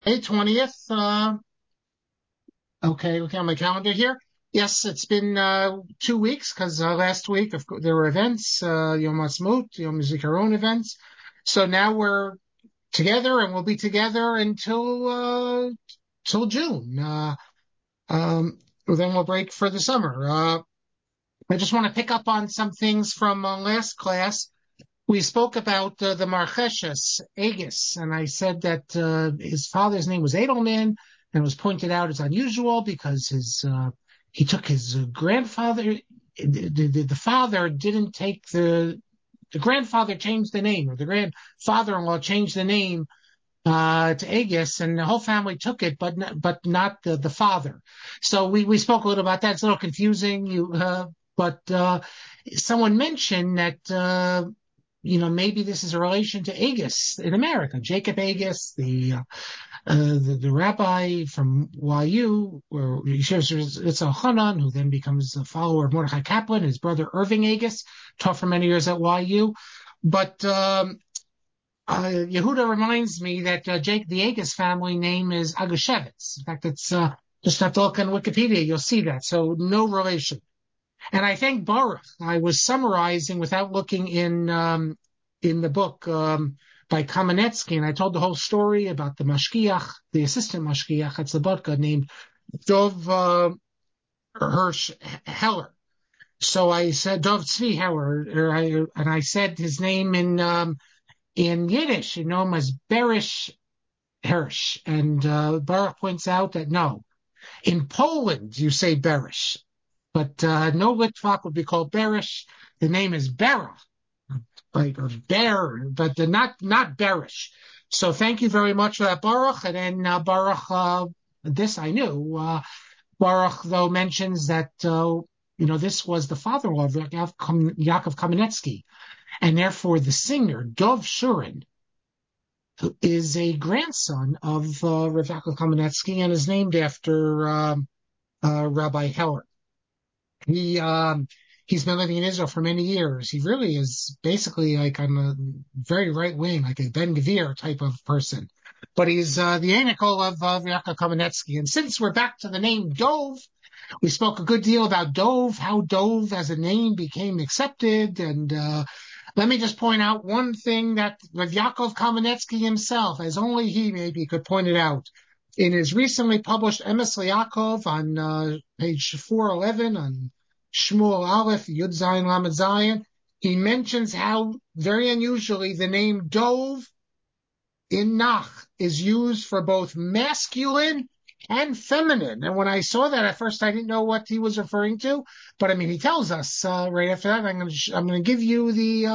May 20th. Okay, looking on my calendar here. Yes, it's been 2 weeks because last week there were events, Yom Ha'atzmaut, Yom Zikaron events. So now we're together and we'll be together until till June. Then we'll break for the summer. I just want to pick up on some things from last class. We spoke about the Marcheshes, Aegis, and I said that his father's name was Edelman, and it was pointed out as unusual because he took his grandfather. The father didn't take the grandfather changed the name, or the grandfather-in-law changed the name to Aegis, and the whole family took it, but not the father. So we spoke a little about that. It's a little confusing. But someone mentioned that maybe this is a relation to Aegis in America, Jacob Aegis, the rabbi from YU, or Yitzhak Hanan, who then becomes a follower of Mordechai Kaplan, his brother Irving Aegis, taught for many years at YU. But Yehuda reminds me that Jake the Aegis family name is Agushevitz. In fact, it's just have to look on Wikipedia, you'll see that. So no relation. And I think Baruch, I was summarizing without looking in the book by Kamenetsky, and I told the whole story about the mashgiach, the assistant mashgiach at Slobodka named Dov Hirsch Heller. So I said Dov Tzvi Heller, and I said his name in Yiddish, you know him as Berish Hirsch. And Baruch points out that no, in Poland you say Berish, but no Litvak would be called Berish. The name is Bera, like or Bear, but not Berish. So thank you very much for that, Baruch. And then Baruch, this I knew. Baruch though mentions that this was the father-in-law of Yaakov Kamenetsky, and therefore the singer Dov Shurin is a grandson of Rav Yaakov Kamenetsky and is named after Rabbi Heller. He's been living in Israel for many years. He really is basically like on the very right wing, like a Ben Gvir type of person. But he's the Anikel of Yaakov Kamenetsky. And since we're back to the name Dov, we spoke a good deal about Dov, how Dov as a name became accepted. And let me just point out one thing that Rav Yaakov Kamenetsky himself, as only he maybe could point it out, in his recently published Emes Yaakov on page 411 on Shmuel Aleph Yud Zayin Lamed Zayin, he mentions how very unusually the name Dov in Nach is used for both masculine and feminine. And when I saw that at first, I didn't know what he was referring to. But I mean, he tells us right after that. I'm going to give you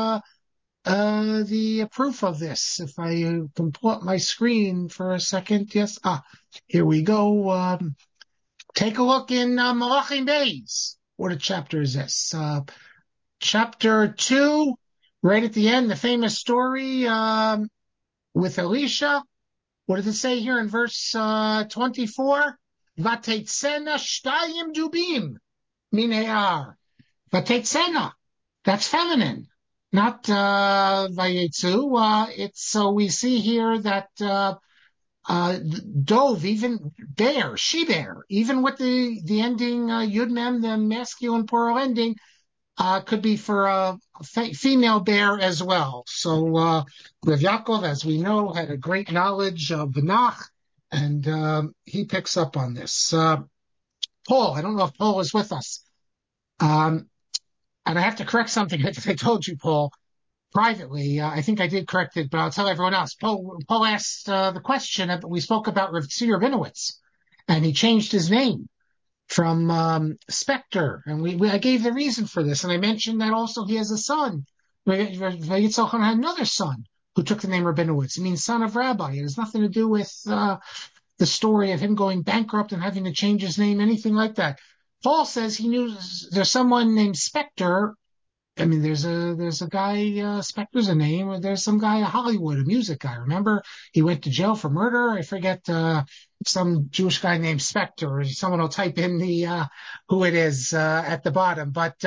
the proof of this. If I can pull up my screen for a second. Yes. Here we go. Take a look in Malachim Beis. What a chapter is this? Chapter 2, right at the end, the famous story with Elisha. What does it say here in verse 24? Vatetzena shtayim dubim minear. Vatetzena. That's feminine, not vayetzu. It's so we see here that dove, even bear, she bear, even with the ending yud mem, the masculine plural ending, could be for a female bear as well. So Rav Yaakov, as we know, had a great knowledge of Banach, and he picks up on this. Paul, I don't know if Paul is with us. And I have to correct something that I told you, Paul, privately. I think I did correct it, but I'll tell everyone else. Paul asked the question that we spoke about Rav Tzvi Rabinowitz, and he changed his name from Spectre, and I gave the reason for this, and I mentioned that also he has a son. Yitzchak had another son who took the name Rabinowitz. It means son of rabbi. It has nothing to do with the story of him going bankrupt and having to change his name, anything like that. Paul says he knew there's someone named Spectre. I mean, there's a guy, Spectre's a name, or there's some guy in Hollywood, a music guy. Remember, he went to jail for murder. I forget, some Jewish guy named Spectre, or someone will type in who it is, at the bottom. But,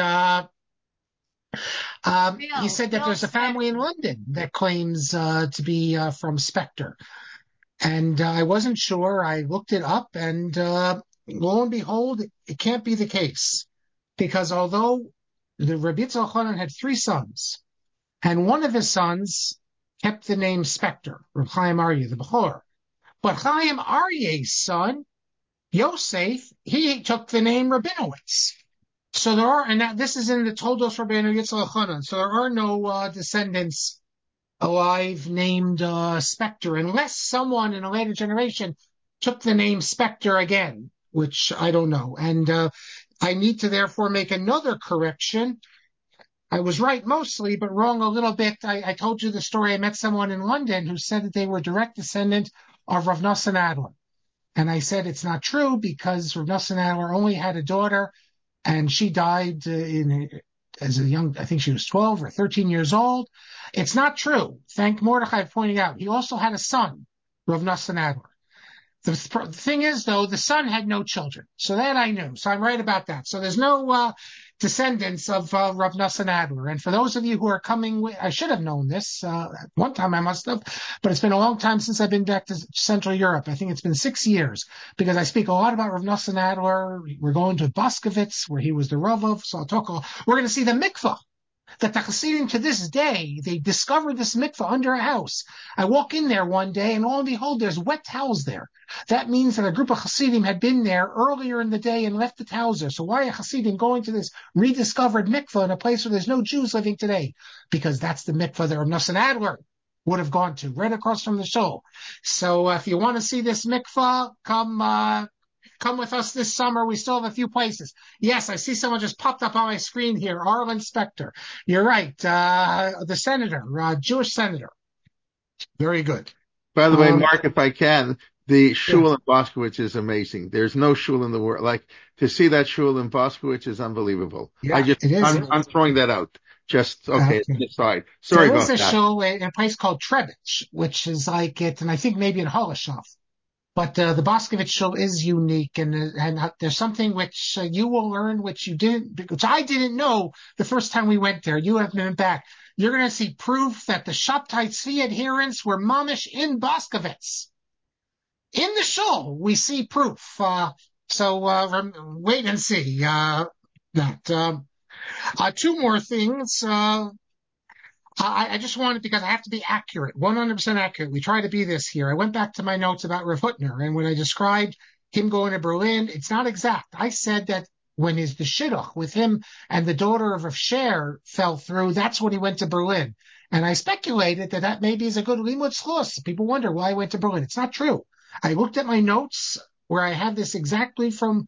he said that there's a family in London that claims, to be, from Spectre. And I wasn't sure. I looked it up, and lo and behold, it can't be the case. Because although the Rabbi Yitzchak Elchanan had three sons, and one of his sons kept the name Spector, Reb Chaim Aryeh, the Bechor. But Chaim Aryeh's son, Yosef, he took the name Rabinowitz. So there are, and this is in the Toldos Rabbeinu Yitzchak Elchanan. So there are no descendants alive named Spector, unless someone in a later generation took the name Spector again, which I don't know. And I need to therefore make another correction. I was right mostly, but wrong a little bit. I told you the story. I met someone in London who said that they were direct descendant of Rav Nosson Adler. And I said it's not true because Rav Nosson Adler only had a daughter and she died as a young, I think she was 12 or 13 years old. It's not true. Thank Mordechai for pointing out. He also had a son, Rav Nosson Adler. The thing is, though, the son had no children. So that I knew. So I'm right about that. So there's no descendants of Rav Nosson Adler. And for those of you who are coming, I should have known this. One time I must have, but it's been a long time since I've been back to Central Europe. I think it's been 6 years because I speak a lot about Rav Nosson Adler. We're going to Boskovitz, where he was the Rav of. So we're going to see the mikvah that the Hasidim to this day, they discovered this mikveh under a house. I walk in there one day and lo and behold, there's wet towels there. That means that a group of Hasidim had been there earlier in the day and left the towels there. So why are Hasidim going to this rediscovered mikveh in a place where there's no Jews living today? Because that's the mikveh that Rav Nosson Adler would have gone to, right across from the shul. So if you want to see this mikveh, come with us this summer. We still have a few places. Yes, I see someone just popped up on my screen here. Arlen Spector. You're right. The senator, Jewish senator. Very good. By the way, Mark, if I can, the Yeah. shul in Boskowitz is amazing. There's no shul in the world. Like, to see that shul in Boskowitz is unbelievable. Yeah, it is. I'm throwing that out. Just, okay, Okay. aside. Sorry There is about a that. show in a place called Trebich, which is like it, and I think maybe in Holoshoff. But the Boscovich show is unique, and there's something which you will learn, which I didn't know the first time we went there. You have been back. You're going to see proof that the Shabtai Tzvi adherents were mamish in Boscovitz. In the show, we see proof. So wait and see that. Two more things. I just wanted, because I have to be accurate, 100% accurate. We try to be this here. I went back to my notes about Rav Hutner, and when I described him going to Berlin, it's not exact. I said that when the shidduch with him and the daughter of Rav Sher fell through, that's when he went to Berlin. And I speculated that maybe is a good limud schluss. People wonder why I went to Berlin. It's not true. I looked at my notes where I have this exactly from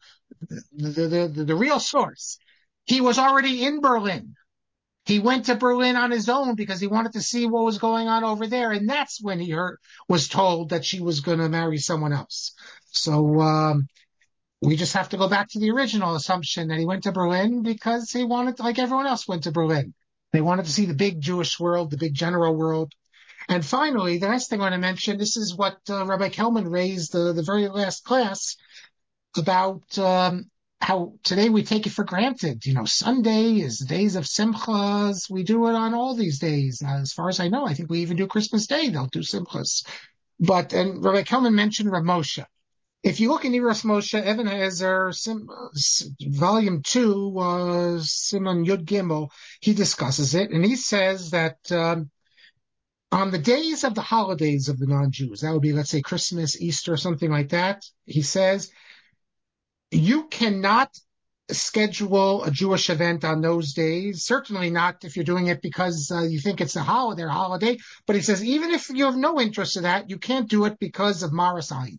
the real source. He was already in Berlin. He went to Berlin on his own because he wanted to see what was going on over there. And that's when he was told that she was going to marry someone else. So we just have to go back to the original assumption that he went to Berlin because he wanted, like everyone else went to Berlin. They wanted to see the big Jewish world, the big general world. And finally, the next thing I want to mention, this is what Rabbi Kelman raised the very last class about how today we take it for granted. Sunday is days of simchas. We do it on all these days. As far as I know, I think we even do Christmas Day. They'll do simchas. And Rabbi Kelman mentioned Rav Moshe. If you look in Iras Moshe, Evan Hazer, volume 2, Simon Yud Gimel, he discusses it, and he says that on the days of the holidays of the non-Jews, that would be, let's say, Christmas, Easter, something like that, he says, you cannot schedule a Jewish event on those days. Certainly not if you're doing it because you think it's their holiday. But he says, even if you have no interest in that, you can't do it because of Maris Ayin.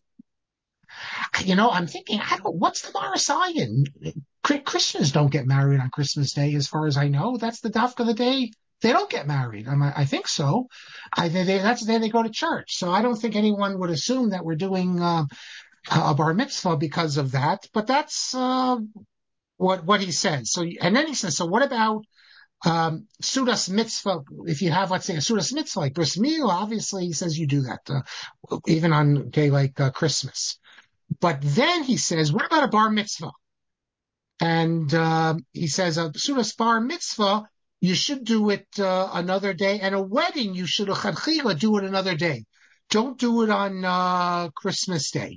I'm thinking, what's the Maris Ayin? Christians don't get married on Christmas Day, as far as I know. That's the dafka of the day. They don't get married. I think so. That's the day they go to church. So I don't think anyone would assume that we're doing a bar mitzvah because of that. But that's what he says. So, and then he says, so what about Sudas mitzvah? If you have, let's say, a Sudas mitzvah like bris milah, obviously he says you do that even on a day like Christmas. But then he says, what about a bar mitzvah? And he says a Sudas bar mitzvah, you should do it another day, and a wedding you should do it another day. don't do it on Christmas Day.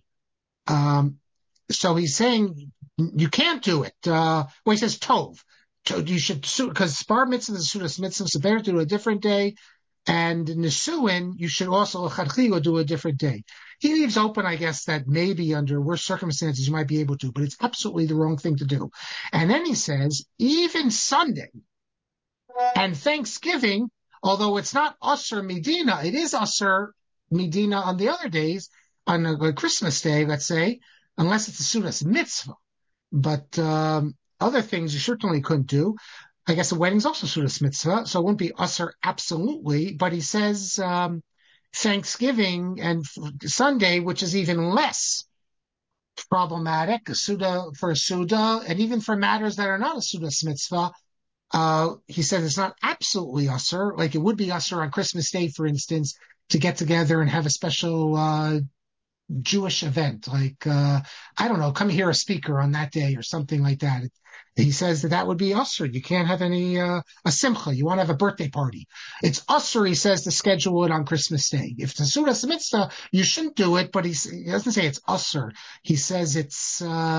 So he's saying you can't do it. Well, he says tov. You should, because bar mitzvah is sudas mitzvah, so better to do a different day. And Nisuin, you should also do a different day. He leaves open, I guess, that maybe under worse circumstances you might be able to, but it's absolutely the wrong thing to do. And then he says, even Sunday and Thanksgiving, although it's not Usher Medina, it is Usher Medina on the other days, on a Christmas Day, let's say, unless it's a Sudas mitzvah. But other things you certainly couldn't do. I guess the wedding's also Sudas mitzvah, so it wouldn't be Usher absolutely. But he says Thanksgiving and Sunday, which is even less problematic, a Suda for a Suda, and even for matters that are not a Sudas mitzvah, he says it's not absolutely Usher, like it would be Usher on Christmas Day, for instance, to get together and have a special Jewish event, like, I don't know, come hear a speaker on that day or something like that. He says that would be usher. You can't have any, a simcha. You want to have a birthday party. It's usher, he says, to schedule it on Christmas Day. If it's a Sudas mitzvah, you shouldn't do it, but he doesn't say it's usher. He says it's,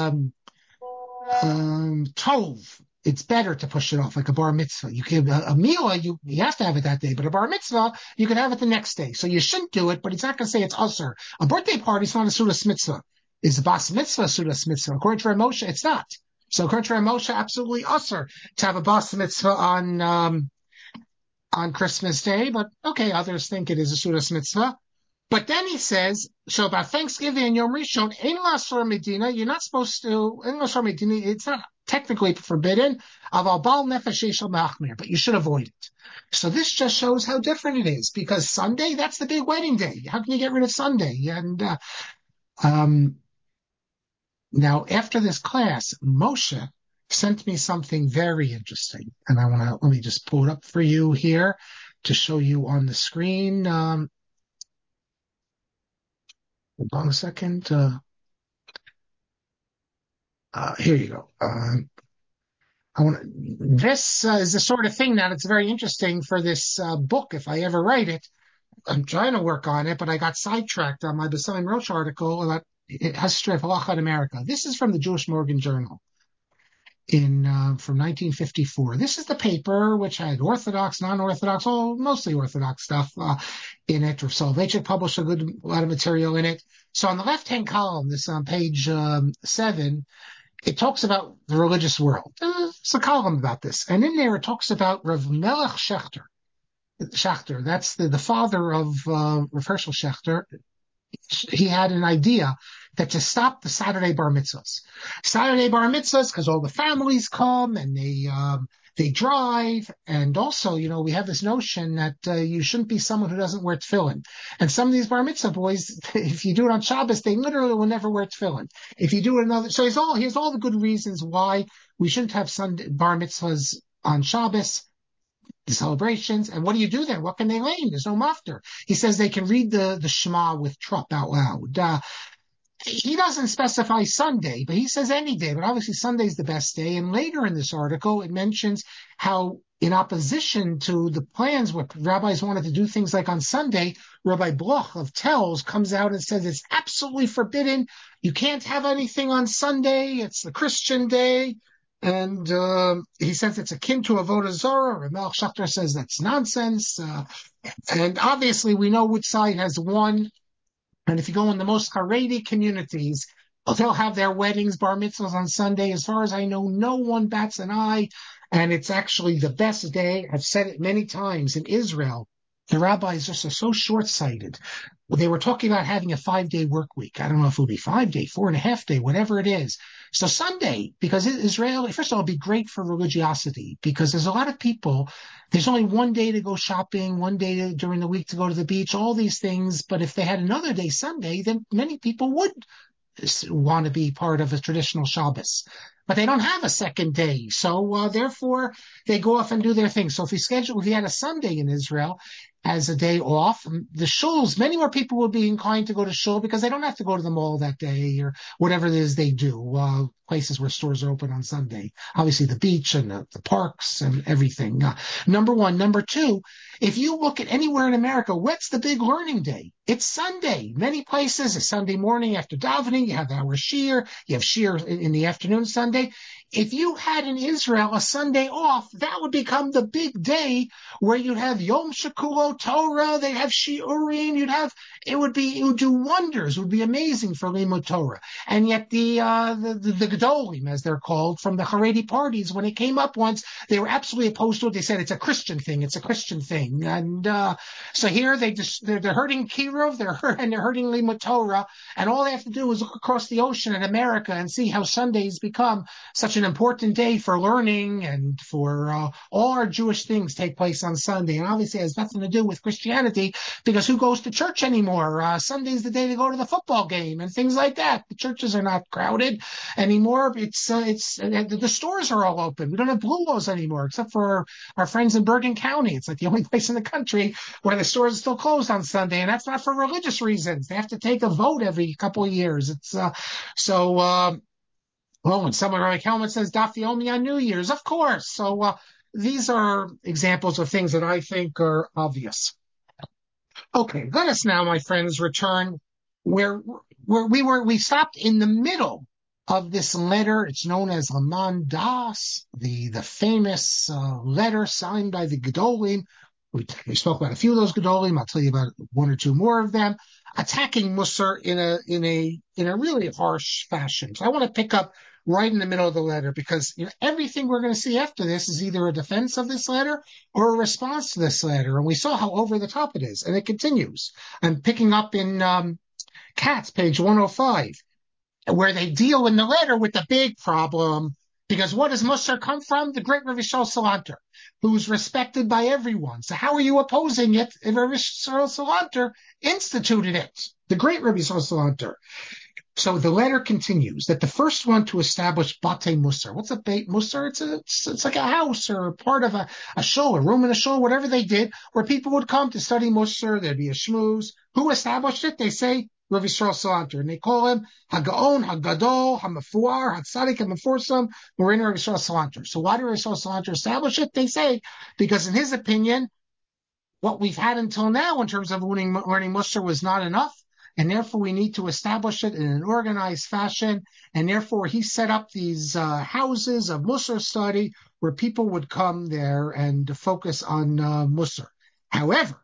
tov. It's better to push it off like a bar mitzvah. You can a milah, you have to have it that day, but a bar mitzvah, you can have it the next day. So you shouldn't do it, but he's not going to say it's usher. A birthday party is not a sudas mitzvah. Is a bas mitzvah a sudas mitzvah? According to Ramosha, it's not. So according to Ramosha, absolutely usher to have a bas mitzvah on Christmas Day. But okay, others think it is a sudas mitzvah. But then he says, so about Thanksgiving and Yom Rishon, Ein Lasor Medina, you're not supposed to, Ein Lasor Medina, it's not technically forbidden, Aval Bal Nefesh Yeshel Machmir, but you should avoid it. So this just shows how different it is, because Sunday, that's the big wedding day. How can you get rid of Sunday? And now after this class, Moshe sent me something very interesting, and let me just pull it up for you here to show you on the screen. Hold on a second. Here you go. This is the sort of thing that it's very interesting for this book. If I ever write it, I'm trying to work on it, but I got sidetracked on my Basalim Roach article about history of Halacha in America. This is from the Jewish Morgan Journal from 1954. This is the paper which had Orthodox, non-Orthodox, mostly Orthodox stuff in it. Or Soloveitchik published a lot of material in it. So on the left-hand column, this on page 7, it talks about the religious world. There's a column about this. And in there it talks about Rav Melech Shechter. Schachter, that's the father of Rav Hershel Schachter. He had an idea that to stop the Saturday bar mitzvahs. Saturday bar mitzvahs, because all the families come and they drive. And also, we have this notion that you shouldn't be someone who doesn't wear tefillin. And some of these bar mitzvah boys, if you do it on Shabbos, they literally will never wear tefillin. If you do it another, so here's all the good reasons why we shouldn't have Sunday bar mitzvahs on Shabbos, the celebrations. And what do you do then? What can they learn? There's no mafter. He says they can read the Shema with Trupp out loud. He doesn't specify Sunday, but he says any day. But obviously Sunday's the best day. And later in this article, it mentions how in opposition to the plans where rabbis wanted to do things like on Sunday, Rabbi Bloch of Telz comes out and says it's absolutely forbidden. You can't have anything on Sunday. It's the Christian day. And he says it's akin to Avodah Zarah. Ramel Schachter says that's nonsense. And obviously we know which side has won. And if you go in the most Haredi communities, they'll have their weddings, bar mitzvahs on Sunday. As far as I know, no one bats an eye. And it's actually the best day. I've said it many times in Israel. The rabbis are so short-sighted. They were talking about having a 5-day work week. I don't know if it'll be 5-day, 4.5 day, whatever it is. So Sunday, because Israel, first of all, it'll be great for religiosity because there's a lot of people. There's only one day to go shopping, one day during the week to go to the beach, all these things. But if they had another day, Sunday, then many people would want to be part of a traditional Shabbos. But they don't have a second day. So therefore, they go off and do their thing. So if you had a Sunday in Israel, as a day off. The shuls, many more people will be inclined to go to shul because they don't have to go to the mall that day or whatever it is they do. Places where stores are open on Sunday. Obviously the beach and the parks and everything. Number one. Number two, if you look at anywhere in America, what's the big learning day? It's Sunday. Many places, it's Sunday morning after davening, you have our shiur, you have shiur in the afternoon Sunday. If you had in Israel a Sunday off, that would become the big day where you'd have Yom Shekulo Torah, they have Shiurim, it would do wonders, it would be amazing for Limud Torah. And yet the Gedolim, as they're called, from the Haredi parties, when it came up once, they were absolutely opposed to it. They said it's a Christian thing. And so here they're hurting Kirov, they're hurting Limud Torah, and all they have to do is look across the ocean at America and see how Sundays become such an important day for learning and for all our Jewish things take place on Sunday. And obviously it has nothing to do with Christianity, because who goes to church anymore? Sunday's the day they go to the football game and things like that. The churches are not crowded anymore. The stores are all open. We don't have Blulos anymore, except for our friends in Bergen County. It's like the only place in the country where the stores are still closed on Sunday, and that's not for religious reasons. They have to take a vote every couple of years. When someone like Helmut says Daf Yomi on New Year's, of course. So these are examples of things that I think are obvious. Okay, let us now, my friends, return where we stopped in the middle of this letter. It's known as Aman Das, the famous letter signed by the Gedolim. We spoke about a few of those Gedolim. I'll tell you about one or two more of them, attacking Musar in a really harsh fashion. So I want to pick up right in the middle of the letter, because everything we're going to see after this is either a defense of this letter or a response to this letter. And we saw how over the top it is, and it continues. I'm picking up in Katz, page 105, where they deal in the letter with the big problem. Because what does Musar come from? The great Rav Yisrael Salanter, who's respected by everyone. So how are you opposing it if Rav Yisrael Salanter instituted it? The great Rav Yisrael Salanter. So the letter continues that the first one to establish Batei Musar. What's a Beit Musar? It's like a house or part of a shul, a room in a shul, whatever they did, where people would come to study Musar. There'd be a shmooze. Who established it? They say Rav Yisrael Salanter, and they call him Hagaon, Hagadol, Hamafuar, Hatzadik, Hamaforsam, Morin Rav Yisrael Salanter. So why did Rav Yisrael Salanter establish it? They say because in his opinion, what we've had until now in terms of learning Musar was not enough. And therefore, we need to establish it in an organized fashion. And therefore, he set up these houses of Musar study where people would come there and focus on Musar. However,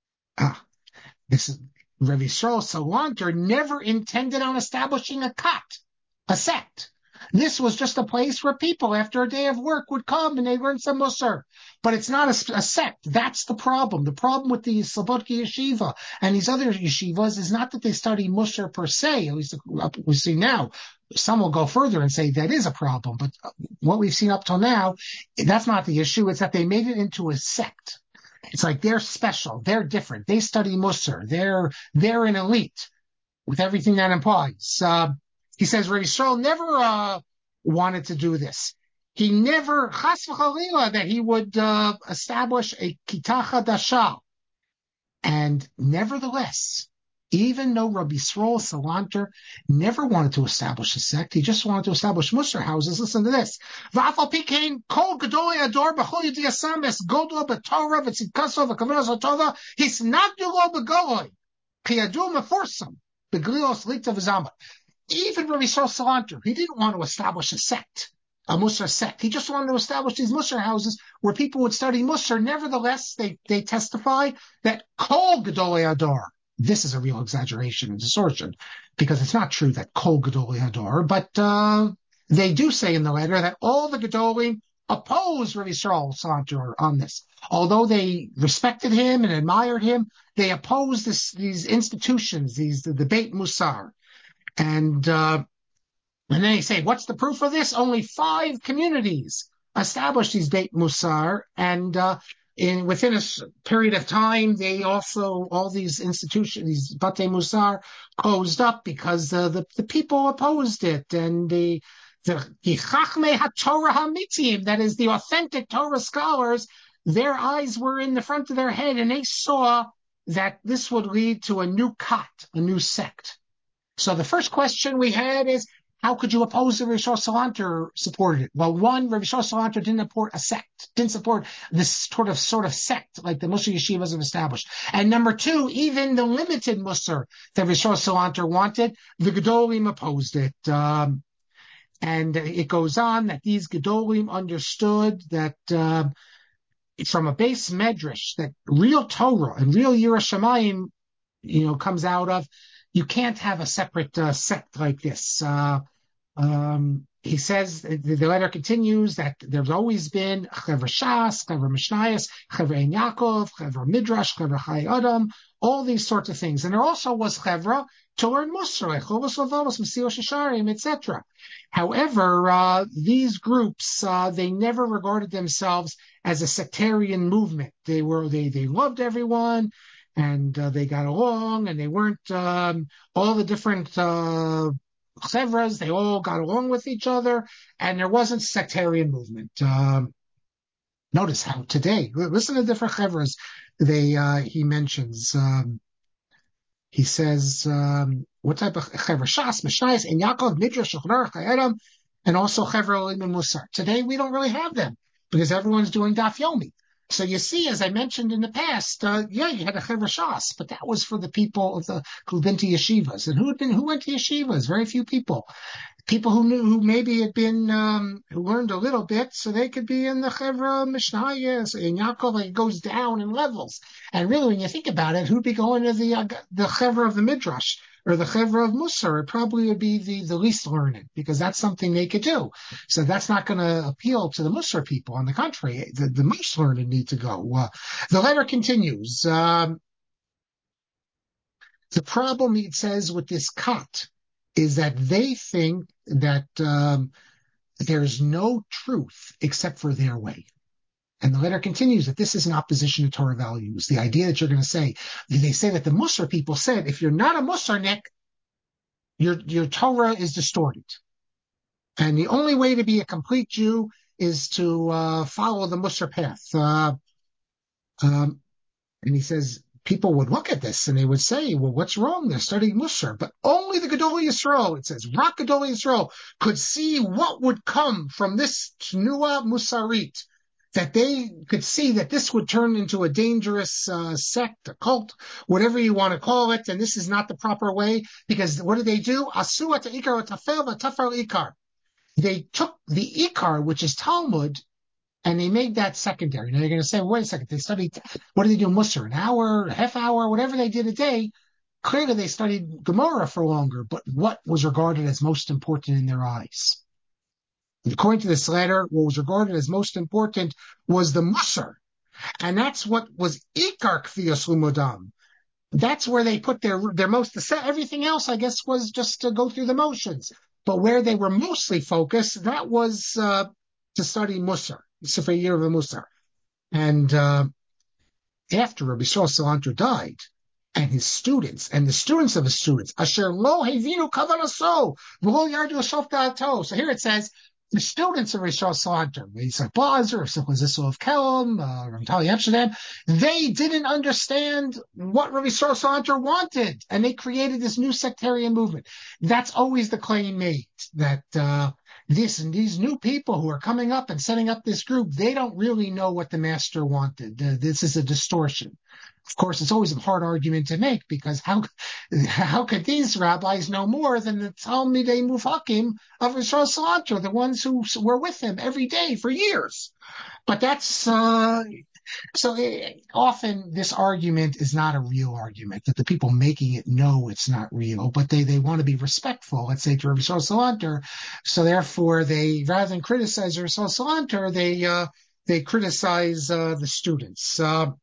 this is Rav Yisrael Salanter never intended on establishing a sect. This was just a place where people, after a day of work, would come and they learn some Musar. But it's not a sect. That's the problem. The problem with the Slobodki Yeshiva and these other yeshivas is not that they study Musar per se. At least we see now. Some will go further and say that is a problem. But what we've seen up till now, that's not the issue. It's that they made it into a sect. It's like they're special. They're different. They study Musar. They're an elite with everything that implies. He says Rav Yisrael never wanted to do this. He never, chas v'chalila, that he would establish a kitah chadasha. And nevertheless, even though Rabbi Yisrael Salanter never wanted to establish a sect, he just wanted to establish Musar houses. Listen to this. V'afal pikein kol gedolei ador b'chol yedei asames godlo b'torah v'tzidkaso v'kavanos ha'tova hisnagdu lo b'goloi kiyadu meforsam b'glilos likta v'zama. Even Rabbi Yisrael Salanter, he didn't want to establish a sect, a Musar sect. He just wanted to establish these Musar houses where people would study Musar. Nevertheless, they testify that Kol Gedolei Ador, this is a real exaggeration and distortion, because it's not true that Kol Gedolei Ador, but they do say in the letter that all the Gedolim opposed Rabbi Yisrael Salanter on this. Although they respected him and admired him, they opposed these institutions, the Beit Musar. And then they say, what's the proof of this? Only 5 communities established these Beit Musar, and within a period of time, they also, all these institutions, these Batei Musar, closed up because the people opposed it, and the Chachmei HaTorah HaMitzim, that is the authentic Torah scholars, their eyes were in the front of their head, and they saw that this would lead to a new kat, a new sect. So the first question we had is, how could you oppose the Rabbi Yisrael Salanter supported it? Well, one, Rabbi Yisrael Salanter didn't support a sect, didn't support this sort of sect like the Musar yeshivas have established. And number two, even the limited Musar that Rabbi Yisrael Salanter wanted, the Gedolim opposed it. And it goes on that these Gedolim understood that from a base medrash, that real Torah and real Yerushalayim, comes out of. You can't have a separate sect like this. He says, the letter continues that there's always been Chevra Shas, Chevra Mishnayos, Chevra Ein Yaakov, Chevra Midrash, Chevra Chai Adam, all these sorts of things. And there also was Chevra to learn Musar, Chovos Levavos, Mesilas Yesharim, etc. However, these groups, they never regarded themselves as a sectarian movement. They loved everyone, and they got along, and they weren't all the different chevras. They all got along with each other, and there wasn't sectarian movement. Notice how today, listen to different chevras. He mentions. He says, what type of chevra? Shas, Mishnayos, Ein Yaakov, Midrash, Shulchan Aruch, Chai Adam, and also chevra Olim and Musar. Today we don't really have them because everyone's doing Daf Yomi. So you see, as I mentioned in the past, you had a Chevra Shas, but that was for the people who'd been to yeshivas. And who went to yeshivas? Very few people. People who maybe had been, who learned a little bit, so they could be in the Chevra Mishnayos, in Yaakov, like it goes down in levels. And really, when you think about it, who'd be going to the Chevra of the Midrash? Or the Chevra of Musar, it probably would be the least learned, because that's something they could do. So that's not going to appeal to the Musar people. On the contrary, the most learned need to go. The letter continues. The problem, he says, with this kat is that they think that there's no truth except for their way. And the letter continues that this is in opposition to Torah values. The idea that you're going to say, they say that the Musar people said, if you're not a Musarnik, your Torah is distorted. And the only way to be a complete Jew is to follow the Musar path. And he says, people would look at this and they would say, well, what's wrong? They're studying Musar. But only the Gedolei Yisrael, it says, Rak Gedolei Yisrael, could see what would come from this Tnua Musarit, that they could see that this would turn into a dangerous sect, a cult, whatever you want to call it, and this is not the proper way, because what did they do? Asu at ikar tafel v'tafel ikar. They took the ikar, which is Talmud, and they made that secondary. Now you're going to say, wait a second, they studied, what did they do, Musar, an hour, a half hour, whatever they did a day. Clearly they studied Gemara for longer, but what was regarded as most important in their eyes? According to this letter, what was regarded as most important was the Musar. And that's what was Ikar Kfiyas Lumodam. That's where they put their most, everything else, I guess, was just to go through the motions. But where they were mostly focused, that was to study Musar, Sefer Year of the Musar. And after Rabbi Yisrael Salanter died, and his students, and the students of his students, Asher lo hevinu kavanaso, v'lo yardu l'shof da'ato. So here it says, the students of Yisrael Salanter, Yitzhak Blazer, Yitzhak Zissel of Kelm, Ramtali Amsterdam, they didn't understand what Rabbi Yisrael Salanter wanted, and they created this new sectarian movement. That's always the claim made, that these new people who are coming up and setting up this group, they don't really know what the master wanted. This is a distortion. Of course, it's always a hard argument to make, because how could these rabbis know more than the Talmidei Mufakim of Yisrael Salanter, the ones who were with him every day for years? But that's often this argument is not a real argument, that the people making it know it's not real, but they want to be respectful, let's say, to Rabbi Yisrael Salanter. So therefore, they, rather than criticize Rabbi Yisrael Salanter, they criticize the students.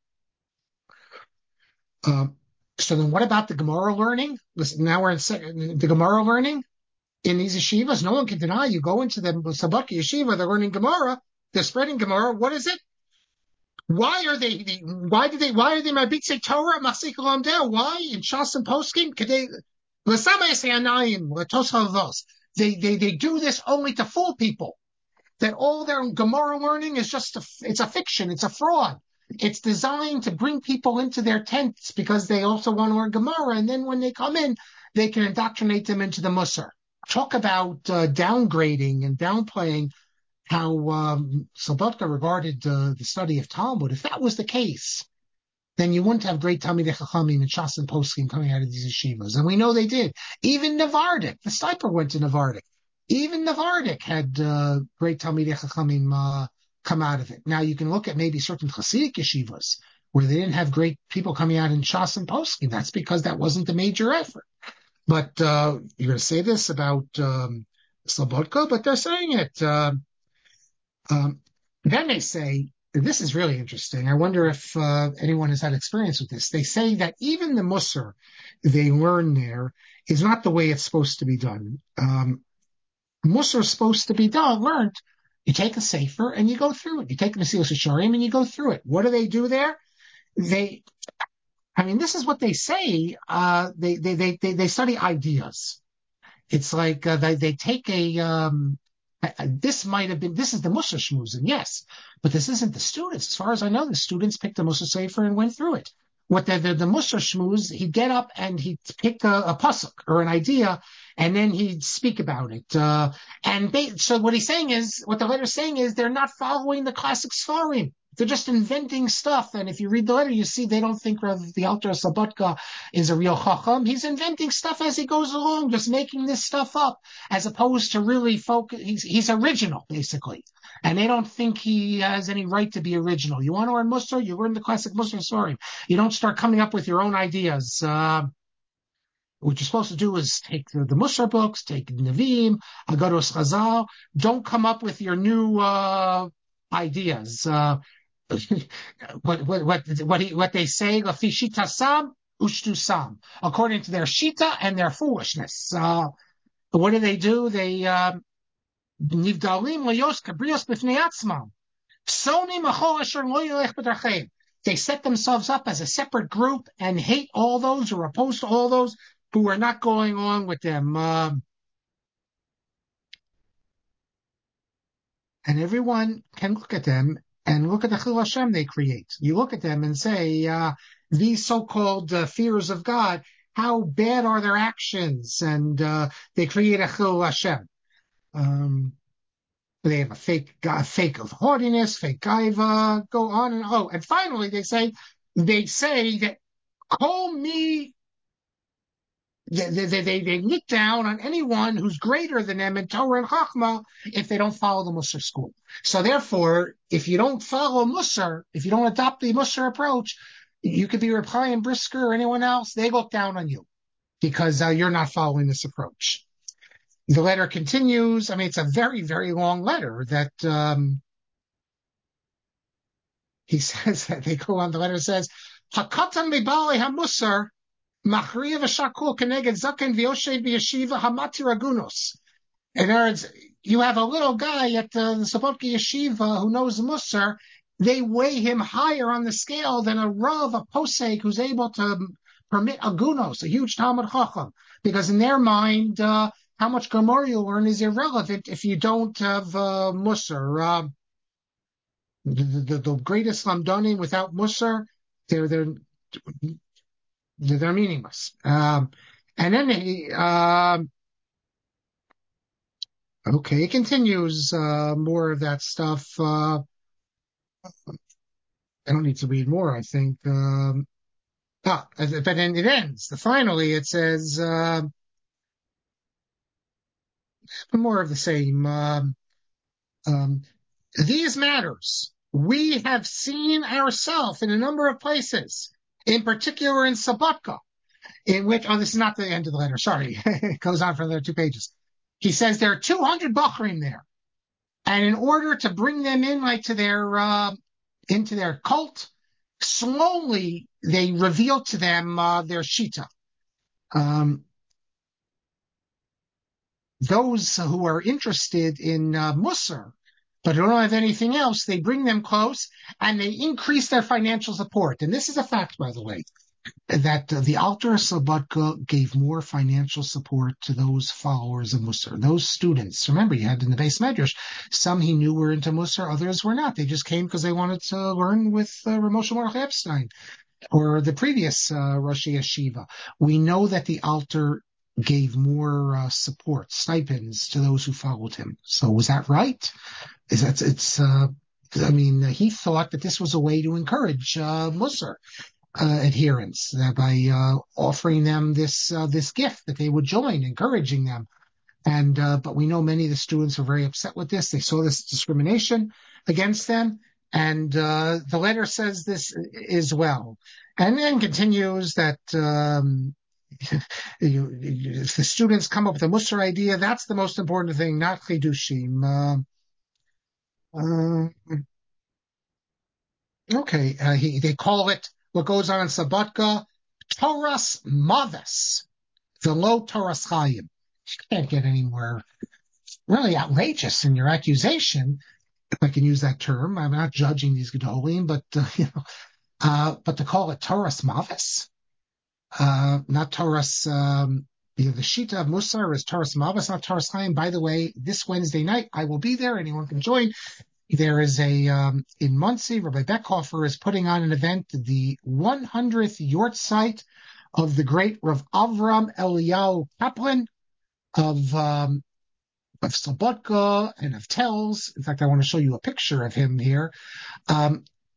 So then what about the Gemara learning? Listen, now we're in the Gemara learning in these yeshivas. No one can deny, you go into the Sabaki yeshiva, they're learning Gemara, they're spreading Gemara. What is it? Why are they Mabitze Torah, Masik Lamdel? Why in Shas and Poskim? They do this only to fool people. that all their Gemara learning is it's a fiction, it's a fraud. It's designed to bring people into their tents because they also want to learn Gemara, and then when they come in, they can indoctrinate them into the Musar. Talk about downgrading and downplaying how Slobodka regarded the study of Talmud. If that was the case, then you wouldn't have great Talmidei Chachamim and Shas and Poskim coming out of these yeshivas. And we know they did. Even Navardik, the Stiper went to Navardik. Even Navardik had great Talmidei Chachamim come out of it. Now you can look at maybe certain Hasidic yeshivas where they didn't have great people coming out in Shas and Poskim. That's because that wasn't the major effort. But you're going to say this about Slobodka, but they're saying it. Then they say, this is really interesting. I wonder if anyone has had experience with this. They say that even the Musar they learn there is not the way it's supposed to be done. Musar is supposed to be learned. You take a sefer and you go through it. You take Mesilas Yesharim and you go through it. What do they do there? This is what they say. They study ideas. It's like they take this is the Musar Shmuzin, yes, but this isn't the students. As far as I know, the students picked the Musar Sefer and went through it. What the Musar Shmuz, he'd get up and he'd pick a pasuk or an idea, and then he'd speak about it. So what the letter's saying is they're not following the classic Sfarim. They're just inventing stuff. And if you read the letter, you see they don't think the Alter Slobodka is a real Chacham. He's inventing stuff as he goes along, just making this stuff up, as opposed to really focus. He's original, basically. And they don't think he has any right to be original. You want to learn Musar? You learn the classic Musar Sfarim. You don't start coming up with your own ideas. What you're supposed to do is take the Musar books, take Nevi'im, Agados Chazal. Don't come up with your new ideas. What they say, Lafi Shita Sam, Ushtu Sam, according to their Shita and their foolishness. What do? They Nivdalim Layos Kabrios B'fnei Atzmam. Soni Machol Asher Lo Yelech B'Darcheim. They set themselves up as a separate group and hate all those or opposed to all those who are not going along with them. And everyone can look at them and look at the Chil Hashem they create. You look at them and say, these so-called fears of God, how bad are their actions? And they create a Chil Hashem. They have a fake of haughtiness, fake gaiva, go on and and finally they say that call me. They look down on anyone who's greater than them in Torah and Chachma if they don't follow the Musar school. So therefore, if you don't follow Musar, if you don't adopt the Musar approach, you could be Reb Chaim Brisker or anyone else. They look down on you because you're not following this approach. The letter continues. It's a very, very long letter that he says that they go on. The letter says, "Hakatan mebali hamusar." In other words, you have a little guy at the Slobodka Yeshiva who knows Musar. They weigh him higher on the scale than a Rav, a Posek, who's able to permit agunos, a huge Talmud Chacham. Because in their mind, how much Gemara you learn is irrelevant if you don't have Musar. The greatest Lamdanim without Musar, they're meaningless. And then it continues more of that stuff. I don't need to read more, I think. But then it ends. Finally, it says more of the same. These matters we have seen ourselves in a number of places, in particular in Slobodka, in which, this is not the end of the letter, sorry, it goes on for another 2 pages. He says there are 200 Bachrim there, and in order to bring them in into their cult, slowly they reveal to them their Shita. Those who are interested in Musar, but don't have anything else, they bring them close and they increase their financial support. And this is a fact, by the way. that the Alter Slobodka gave more financial support to those followers of Musar, those students. Remember, you had in the base medrash, some he knew were into Musar, others were not. They just came because they wanted to learn with Rav Moshe Mordechai Epstein or the previous Rosh Yeshiva. We know that the Alter gave more support, stipends to those who followed him. So was that right? He thought that this was a way to encourage Musar adherence by offering them this gift that they would join, encouraging them. And but we know many of the students were very upset with this. They saw this discrimination against them, and the letter says this as well, and then continues that if the students come up with a Musar idea, that's the most important thing, not chidushim. They call it what goes on in Slobodka, Toras Mavis, the low Toras Chaim. You can't get any more really outrageous in your accusation, if I can use that term. I'm not judging these Gedolim, but but to call it Toras Mavis, not Toras. The Shita of Musar is Toras Mavis, not Toras Chaim. By the way, this Wednesday night I will be there. Anyone can join. There is in Monsey, Rabbi Beckhofer is putting on an event, the 100th Yortzeit of the great Rav Avram Eliyahu Kaplan of Slobodka and of Telz. In fact, I want to show you a picture of him here. Rabbi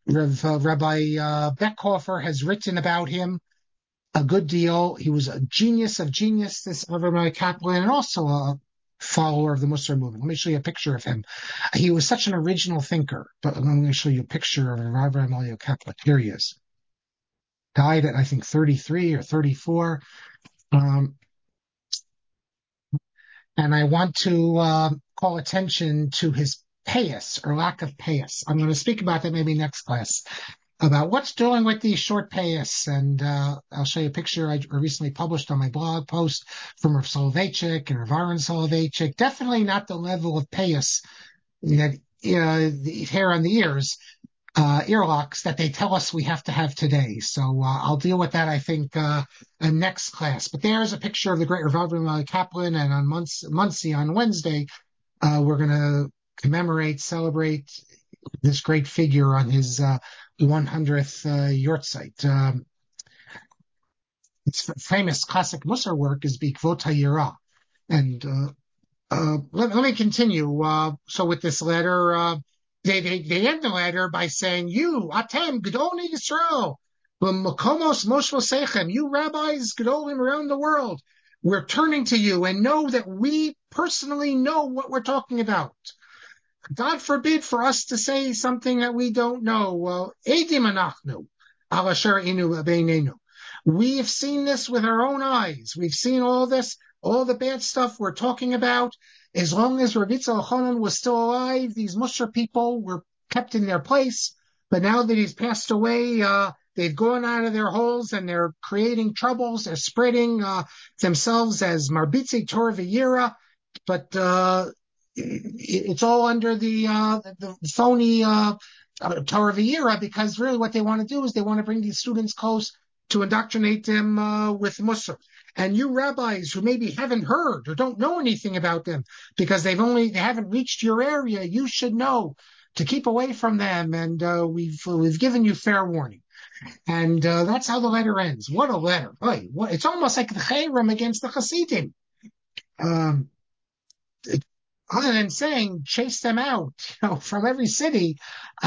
Beckhofer has written about him a good deal. He was a genius of genius, this Avram Kaplan, and also a follower of the Musar movement. Let me show you a picture of him. He was such an original thinker, but I'm going to show you a picture of Avram Eliyahu Kaplan. Here he is. Died at, I think, 33 or 34. And I want to call attention to his payas, or lack of payas. I'm going to speak about that maybe next class, about what's doing with these short payas. And I'll show you a picture I recently published on my blog post from Rav Soloveitchik and Rav Aaron Soloveitchik. Definitely not the level of payas that the hair on the ears, earlocks that they tell us we have to have today. So I'll deal with that, I think, in next class. But there's a picture of the great Rav Avram Kaplan, and on Monsey on Wednesday, we're going to celebrate this great figure on his 100th Yortzeit. Its famous classic Musar work is Bikvot HaYirah. And let me continue. So with this letter, they end the letter by saying, "You, Atem, Gedolei Yisrael, Makomos Moshvosechem, you rabbis, Gedolim around the world, we're turning to you and know that we personally know what we're talking about. God forbid for us to say something that we don't know. Eidim anachnu, al asher inu beinenu. We have seen this with our own eyes. We've seen all this, all the bad stuff we're talking about. As long as Rav Yitzhak Elchanan was still alive, these Musar people were kept in their place. But now that he's passed away, they've gone out of their holes and they're creating troubles. They're spreading themselves as Marbitzi Torah V'Yira. But it's all under the phony Torah V'Yira, because really what they want to do is they want to bring these students close to indoctrinate them with Musar. And you rabbis who maybe haven't heard or don't know anything about them because they haven't reached your area, you should know to keep away from them. And we've given you fair warning. And that's how the letter ends. What a letter! It's almost like the Chayrim against the Hasidim. Other than saying chase them out, from every city,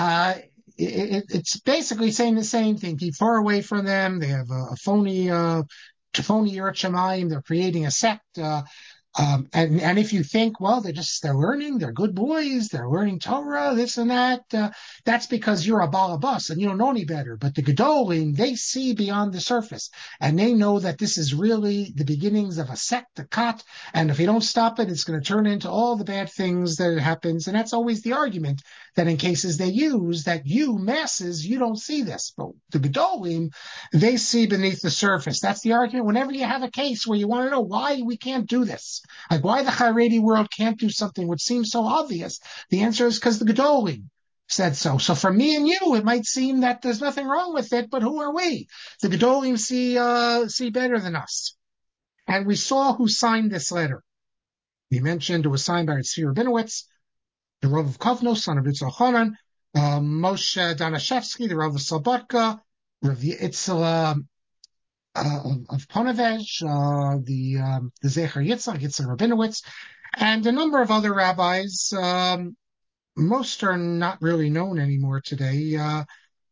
it's basically saying the same thing. Keep far away from them. They have a phony Yirat Shamayim. They're creating a sect. And if you think, well, they're learning, they're good boys, they're learning Torah, this and that, that's because you're a balabas and you don't know any better. But the Gedolim, they see beyond the surface, and they know that this is really the beginnings of a sect, a kat, and if you don't stop it, it's going to turn into all the bad things that it happens. And that's always the argument that in cases they use, that you masses, you don't see this. But the Gedolim, they see beneath the surface. That's the argument whenever you have a case where you want to know why we can't do this. Like why the Haredi world can't do something which seems so obvious. The answer is because the Gedolim, said so. So for me and you, it might seem that there's nothing wrong with it, but who are we? The Gedolim see better than us. And we saw who signed this letter. We mentioned it was signed by Tzvi Rabinowitz, the Rav of Kovno, son of Yitzhak Hanan, Moshe Danashevsky, the Rav of Slobodka, Rav Yitzhak of Ponevezh, the Zecher Yitzhak Rabinowitz, and a number of other rabbis. Most are not really known anymore today. Rav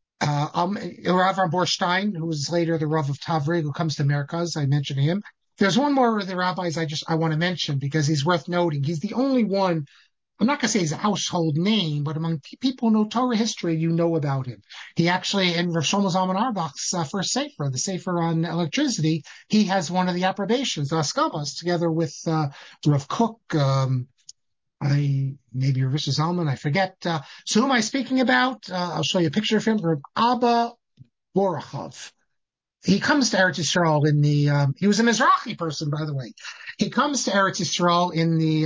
Borstein, who was later the Rav of Tavri, who comes to Merkaz, I mentioned him. There's one more of the rabbis I want to mention because he's worth noting. He's the only one. I'm not going to say he's a household name, but among people who know Torah history, you know about him. He actually, in Rav Shlomo Zalman Auerbach's first sefer, the sefer on electricity, he has one of the approbations, the Haskamas, together with Rav Kook, maybe Rav Zalman, I forget. So who am I speaking about? I'll show you a picture of him. Rav Abba Borachov. He comes to Eretz Yisrael he was a Mizrahi person, by the way. He comes to Eretz Yisrael in the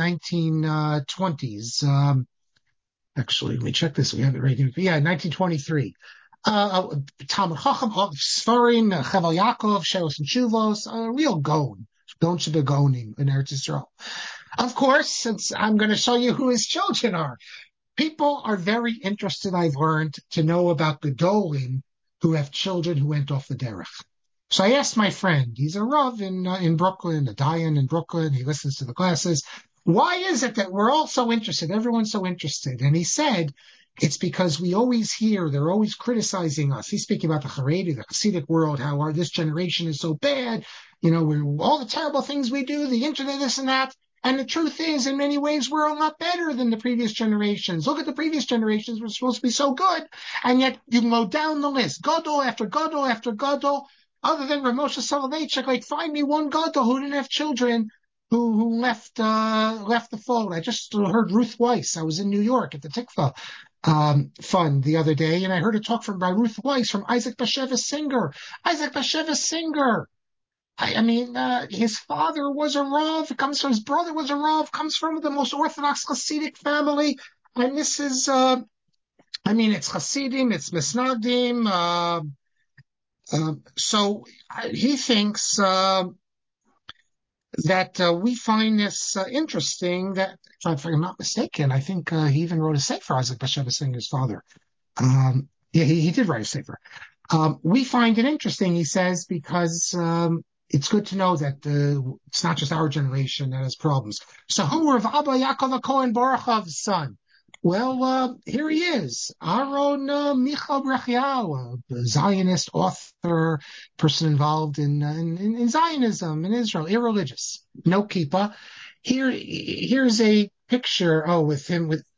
1920s. Actually, let me check this. We have it right here. Yeah, 1923. Talmud Chacham, Sfarim, Chevel Yaakov, Shelos and Shuvos, a real Gon Shebegonim in Eretz Yisrael. Of course, since I'm going to show you who his children are, people are very interested, I've learned, to know about Gedolim who have children who went off the derech. So I asked my friend, he's a Rav in Brooklyn, a Dayan in Brooklyn, he listens to the classes, why is it that we're all so interested, everyone's so interested? And he said, it's because we always hear, they're always criticizing us. He's speaking about the Haredi, the Hasidic world, how this generation is so bad, all the terrible things we do, the internet, this and that. And the truth is, in many ways, we're a lot better than the previous generations. Look at the previous generations. We're supposed to be so good. And yet you can go down the list. Gadol after Gadol after Gadol. Other than Rav Moshe Soloveitchik, like find me one Gadol who didn't have children who left the fold. I just heard Ruth Weiss. I was in New York at the Tikva fund the other day, and I heard a talk by Ruth Weiss from Isaac Bashevis Singer. Isaac Bashevis Singer. I mean, his father was a Rav, his brother was a Rav, comes from the most Orthodox Hasidic family. And this is, it's Hasidim, it's Misnagdim. So he thinks that we find this interesting, that, if I'm not mistaken, I think he even wrote a sefer, Isaac Bashevis Singer's father. He did write a sefer. We find it interesting, he says, because it's good to know that it's not just our generation that has problems. So who were Abba Yaakov Cohen Borachov's son? Well, here he is, Aaron Michal Brechiau, a Zionist author, person involved in Zionism in Israel, irreligious, no kippah. Here's a picture. With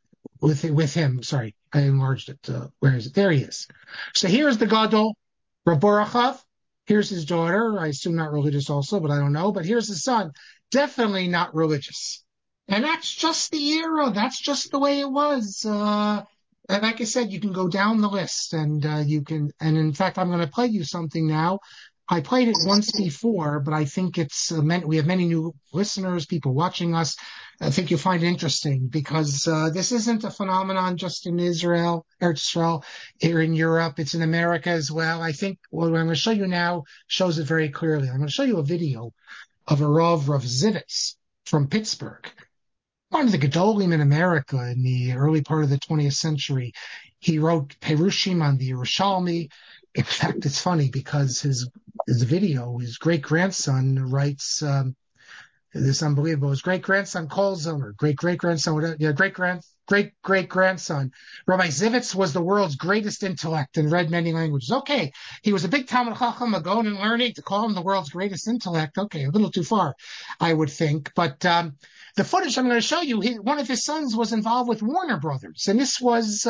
him. Sorry, I enlarged it. Where is it? There he is. So here's the Gadol, Rav Borachov. Here's his daughter. I assume not religious also, but I don't know. But here's his son. Definitely not religious. And that's just the era. That's just the way it was. And like I said, you can go down the list and and in fact, I'm going to play you something now. I played it once before, but I think we have many new listeners, people watching us. I think you'll find it interesting because this isn't a phenomenon just in Israel, Israel, here in Europe. It's in America as well. I think what I'm going to show you now shows it very clearly. I'm going to show you a video of a Rav Zivitz from Pittsburgh. One of the Gedolim in America in the early part of the 20th century. He wrote Perushim on the Yerushalmi. In fact, it's funny because his his great-grandson writes, this unbelievable, his great-grandson calls him, or great-great-grandson, great-great-grandson. Rabbi Zivitz was the world's greatest intellect and read many languages. Okay, he was a big Talmud Chacham, a Gaon in learning, to call him the world's greatest intellect. Okay, a little too far, I would think. But the footage I'm going to show you, one of his sons was involved with Warner Brothers, and this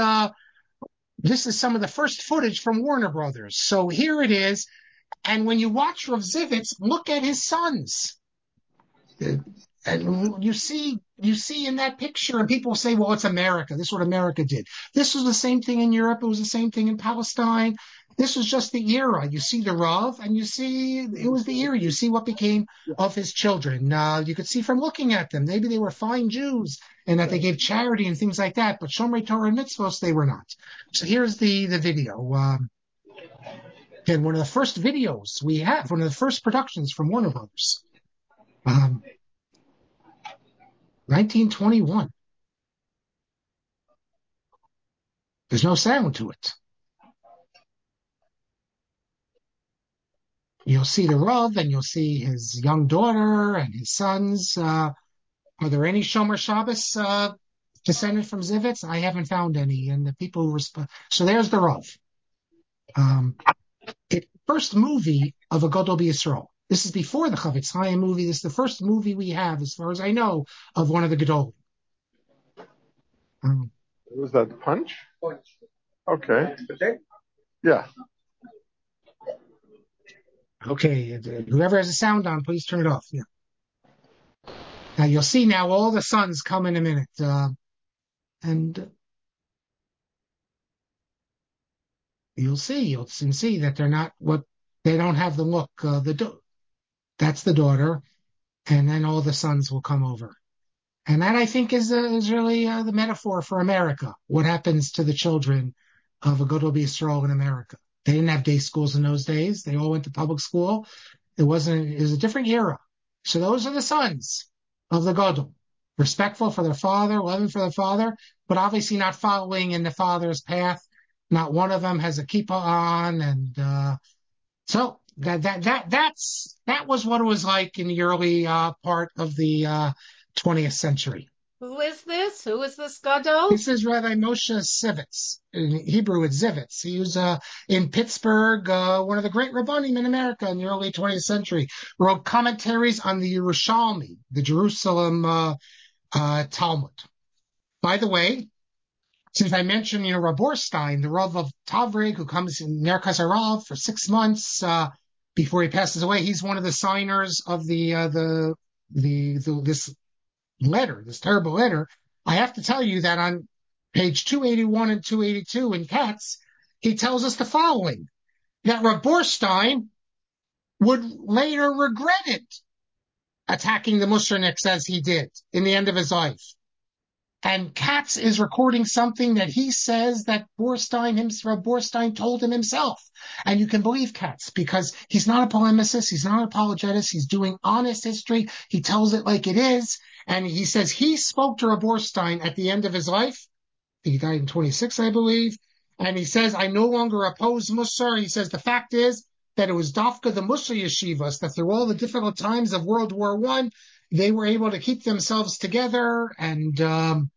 is some of the first footage from Warner Brothers. So here it is. And when you watch Rav Zivitz, look at his sons. And you see in that picture, and people say, well, it's America. This is what America did. This was the same thing in Europe. It was the same thing in Palestine. This was just the era. You see the Rav, and you see it was the era. You see what became of his children. You could see from looking at them, maybe they were fine Jews and that they gave charity and things like that, but Shomrei Torah and mitzvos, they were not. So here's the video. Again, one of the first videos we have, one of the first productions from Warner Brothers. 1921. There's no sound to it. You'll see the Rav, and you'll see his young daughter and his sons. Are there any Shomer Shabbos descended from Zivitz? I haven't found any. And the people who respond. So there's the Rav. First movie of a Gadol B'Yisrael. This is before the Chavetz Chaim movie. This is the first movie we have, as far as I know, of one of the Gadol. Was that Punch? Okay. Yeah. Okay. Whoever has a sound on, please turn it off. Yeah. Now you'll see now all the sons come in a minute. And you'll see that they're not they don't have the look. That's the daughter. And then all the sons will come over. And that, I think, is really the metaphor for America. What happens to the children of a Gadol B'Yisrael in America? They didn't have day schools in those days. They all went to public school. It was a different era. So those are the sons of the Gadol. Respectful for their father, loving for their father, but obviously not following in the father's path. Not one of them has a kippah on. And so that was what it was like in the early part of the 20th century. Who is this? Who is this Gadol? This is Rabbi Moshe Zivitz. In Hebrew, it's Zivitz. He was in Pittsburgh, one of the great Rabbanim in America in the early 20th century. Wrote commentaries on the Yerushalmi, the Jerusalem Talmud. By the way, since I mentioned, Rav Borstein, the Rav of Tavrig, who comes in Merkaz Harav for 6 months before he passes away, he's one of the signers of this letter, this terrible letter. I have to tell you that on page 281 and 282 in Katz, he tells us the following, that Rav Borstein would later regret it, attacking the Mussarniks as he did in the end of his life. And Katz is recording something that he says that Rav Borstein told him himself. And you can believe Katz, because he's not a polemicist, he's not an apologetist, he's doing honest history, he tells it like it is, and he says he spoke to Rav Borstein at the end of his life. He died in 26, I believe, and he says, I no longer oppose Musar. He says the fact is that it was Dafka, the Musar yeshivas, that through all the difficult times of World War I, they were able to keep themselves together. And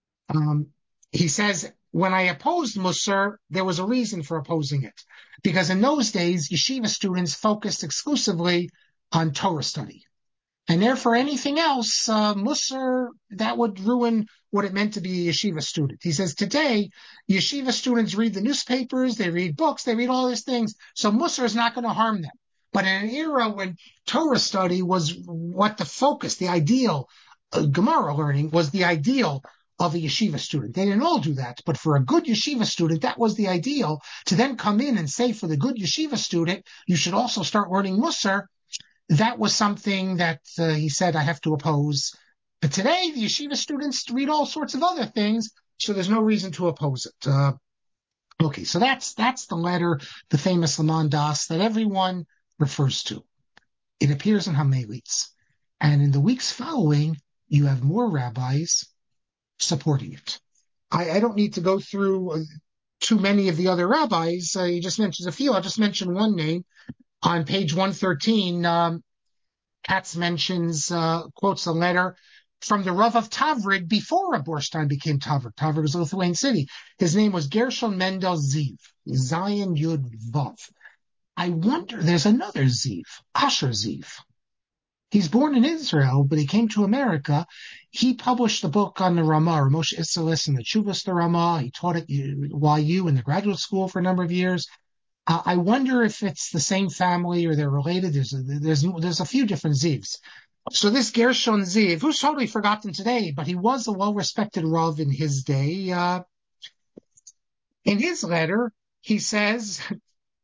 he says, when I opposed Musar, there was a reason for opposing it. Because in those days, yeshiva students focused exclusively on Torah study. And therefore, anything else, Musar, that would ruin what it meant to be a yeshiva student. He says today, yeshiva students read the newspapers, they read books, they read all these things. So Musar is not going to harm them. But in an era when Torah study was what the focus, the ideal, Gemara learning was the ideal of a yeshiva student. They didn't all do that, but for a good yeshiva student, that was the ideal. To then come in and say for the good yeshiva student, you should also start learning Musar, that was something that he said I have to oppose. But today, the yeshiva students read all sorts of other things, so there's no reason to oppose it. Okay, so that's the letter, the famous Laman Das, that everyone refers to. It appears in Hamelitz. And in the weeks following, you have more rabbis supporting it. I don't need to go through too many of the other rabbis. He just mentions a few. I'll just mention one name. On page 113, Katz mentions, quotes a letter from the Rav of Tavrig before Rav Borstein became Tavrig. Tavrig was a Lithuanian city. His name was Gershon Mendel Ziv, Zion Yud Vav. I wonder, there's another Ziv, Asher Ziv. He's born in Israel, but he came to America. He published a book on the Ramah, Moshe Isserles and the Chuvas the Ramah. He taught at YU in the graduate school for a number of years. I wonder if it's the same family or they're related. There's a few different Zivs. So this Gershon Ziv, who's totally forgotten today, but he was a well-respected Rav in his day. In his letter, he says,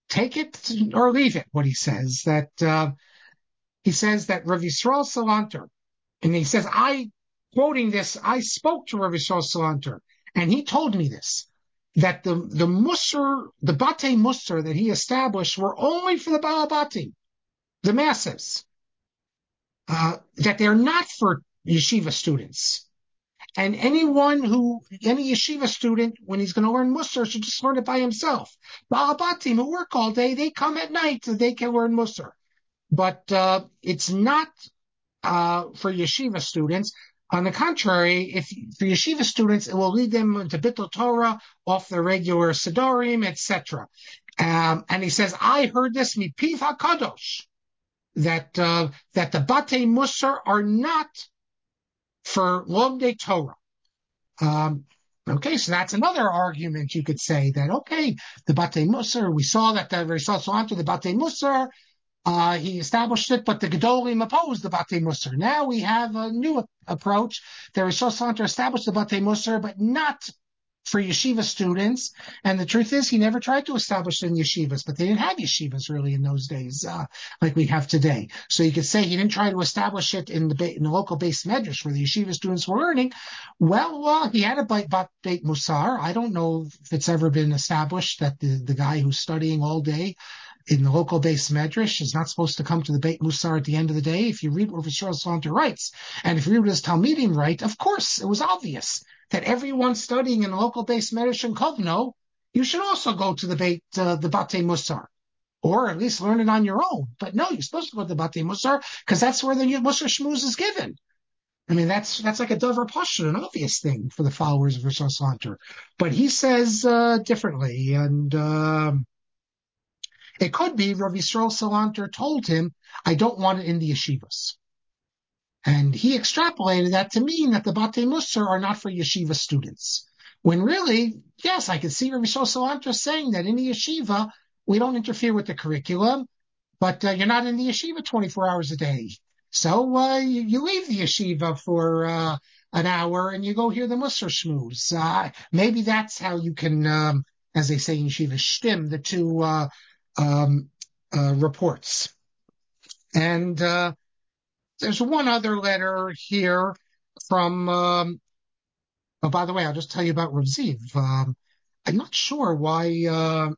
take it or leave it, what he says, that he says that Rav Yisrael Salanter, and he says, quoting this, I spoke to Rav Yisrael Salanter, and he told me this, that the Musar, the Batei Musar that he established were only for the Balabatim, the masses, that they're not for yeshiva students. And any yeshiva student, when he's going to learn Musar, should just learn it by himself. Balabatim, who work all day, they come at night so they can learn Musar. But it's not for yeshiva students. On the contrary, for yeshiva students, it will lead them into Bittul Torah, off the regular Sidorim, etc. And he says, I heard this mipiv HaKadosh, that the Batei Musar are not for Lomdei Torah. Okay, so that's another argument you could say that, okay, the Batei Musar, we saw that the Batei Musar, he established it, but the Gedolim opposed the Batei Musar. Now we have a new approach. The Rishon Salanter established the Batei Musar, but not for yeshiva students. And the truth is, he never tried to establish it in yeshivas, but they didn't have yeshivas really in those days, like we have today. So you could say he didn't try to establish it in the local base medrash where the yeshiva students were learning. Well, he had a Beit Musar. I don't know if it's ever been established that the guy who's studying all day in the local base medrash is not supposed to come to the Beit Musar at the end of the day. If you read what Rav Yisrael Salanter writes, and if you read what his Talmidim write, of course, it was obvious that everyone studying in the local base medrash in Kovno, you should also go to the Batei Musar, or at least learn it on your own. But no, you're supposed to go to the Batei Musar because that's where the Musar Shmuz is given. I mean, that's like a Dover Pashut, an obvious thing for the followers of Rav Yisrael Salanter. But he says differently, and it could be Rav Yisrael Salanter told him, I don't want it in the yeshivas. And he extrapolated that to mean that the Batei Musar are not for yeshiva students. When really, yes, I could see Rav Yisrael Salanter saying that in the yeshiva, we don't interfere with the curriculum, but you're not in the yeshiva 24 hours a day. So you leave the yeshiva for an hour and you go hear the Musar Shmuz. Maybe that's how you can, as they say in yeshiva, shtim the two reports. And there's one other letter here from, oh, by the way, I'll just tell you about Rav Ziv. I'm not sure why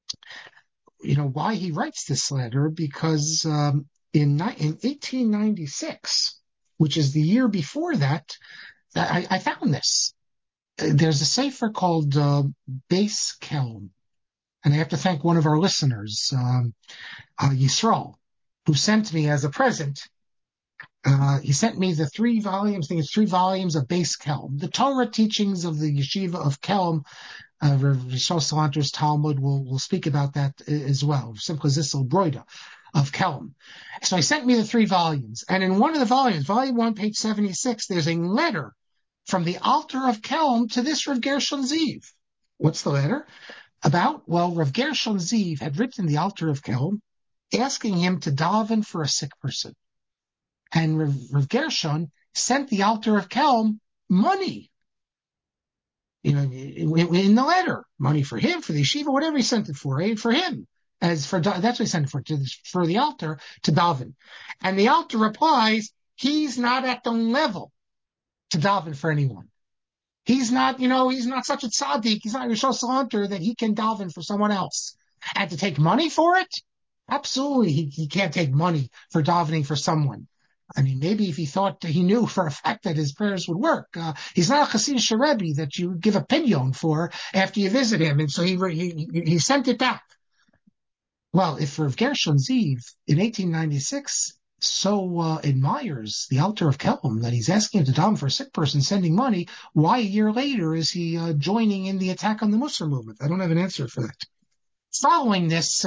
he writes this letter, because in 1896, which is the year before that, I found this. There's a sefer called Beis Kelm. And I have to thank one of our listeners, Yisrael, who sent me as a present. He sent me the 3 volumes, I think it's 3 volumes of Beis Kelm, the Torah teachings of the yeshiva of Kelm. Rav Yisrael Salanter's Talmud will speak about that as well. Simcha Zissel Broida of Kelm. So he sent me the 3 volumes. And in one of the volumes, volume 1, page 76, there's a letter from the Alter of Kelm to this Rav Gershon Ziv. What's the letter about? Well, Rav Gershon Ziv had written the Alter of Kelm asking him to daven for a sick person. And Rav Gershon sent the Alter of Kelm money, in the letter, money for him, for the yeshiva, whatever he sent it for him. That's what he sent it for the Alter to daven. And the Alter replies, he's not at the level to daven for anyone. He's not such a tzaddik, he's not Rishon Salanter that he can daven for someone else. And to take money for it? Absolutely, he can't take money for davening for someone. I mean, maybe if he thought he knew for a fact that his prayers would work. He's not a Hasidic Rebbe that you give a pidyon for after you visit him. And so he sent it back. Well, if Rav Gershon Ziv in 1896 so admires the Alter of Kelm that he's asking him to daven for a sick person, sending money, why a year later is he joining in the attack on the Musar movement? I don't have an answer for that. Following this,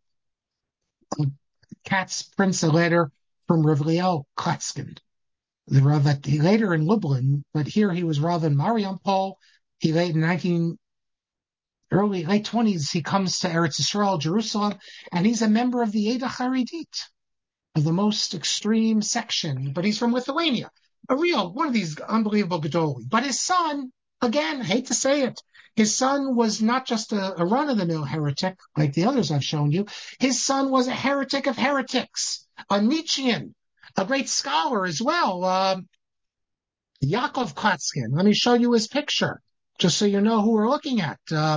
Katz prints a letter from Rav Liel Klatskin, the Rav later in Lublin, but here he was Rav in Mariampol. He late in late 20s, he comes to Eretz Yisrael, Jerusalem, and he's a member of the Eda Charidit, of the most extreme section, but he's from Lithuania, one of these unbelievable Gedolim. But his son, again, I hate to say it, His son was not just a run-of-the-mill heretic like the others I've shown you. His son was a heretic of heretics, a Nietzschean, a great scholar as well. Yaakov Klatskin. Let me show you his picture, just so you know who we're looking at.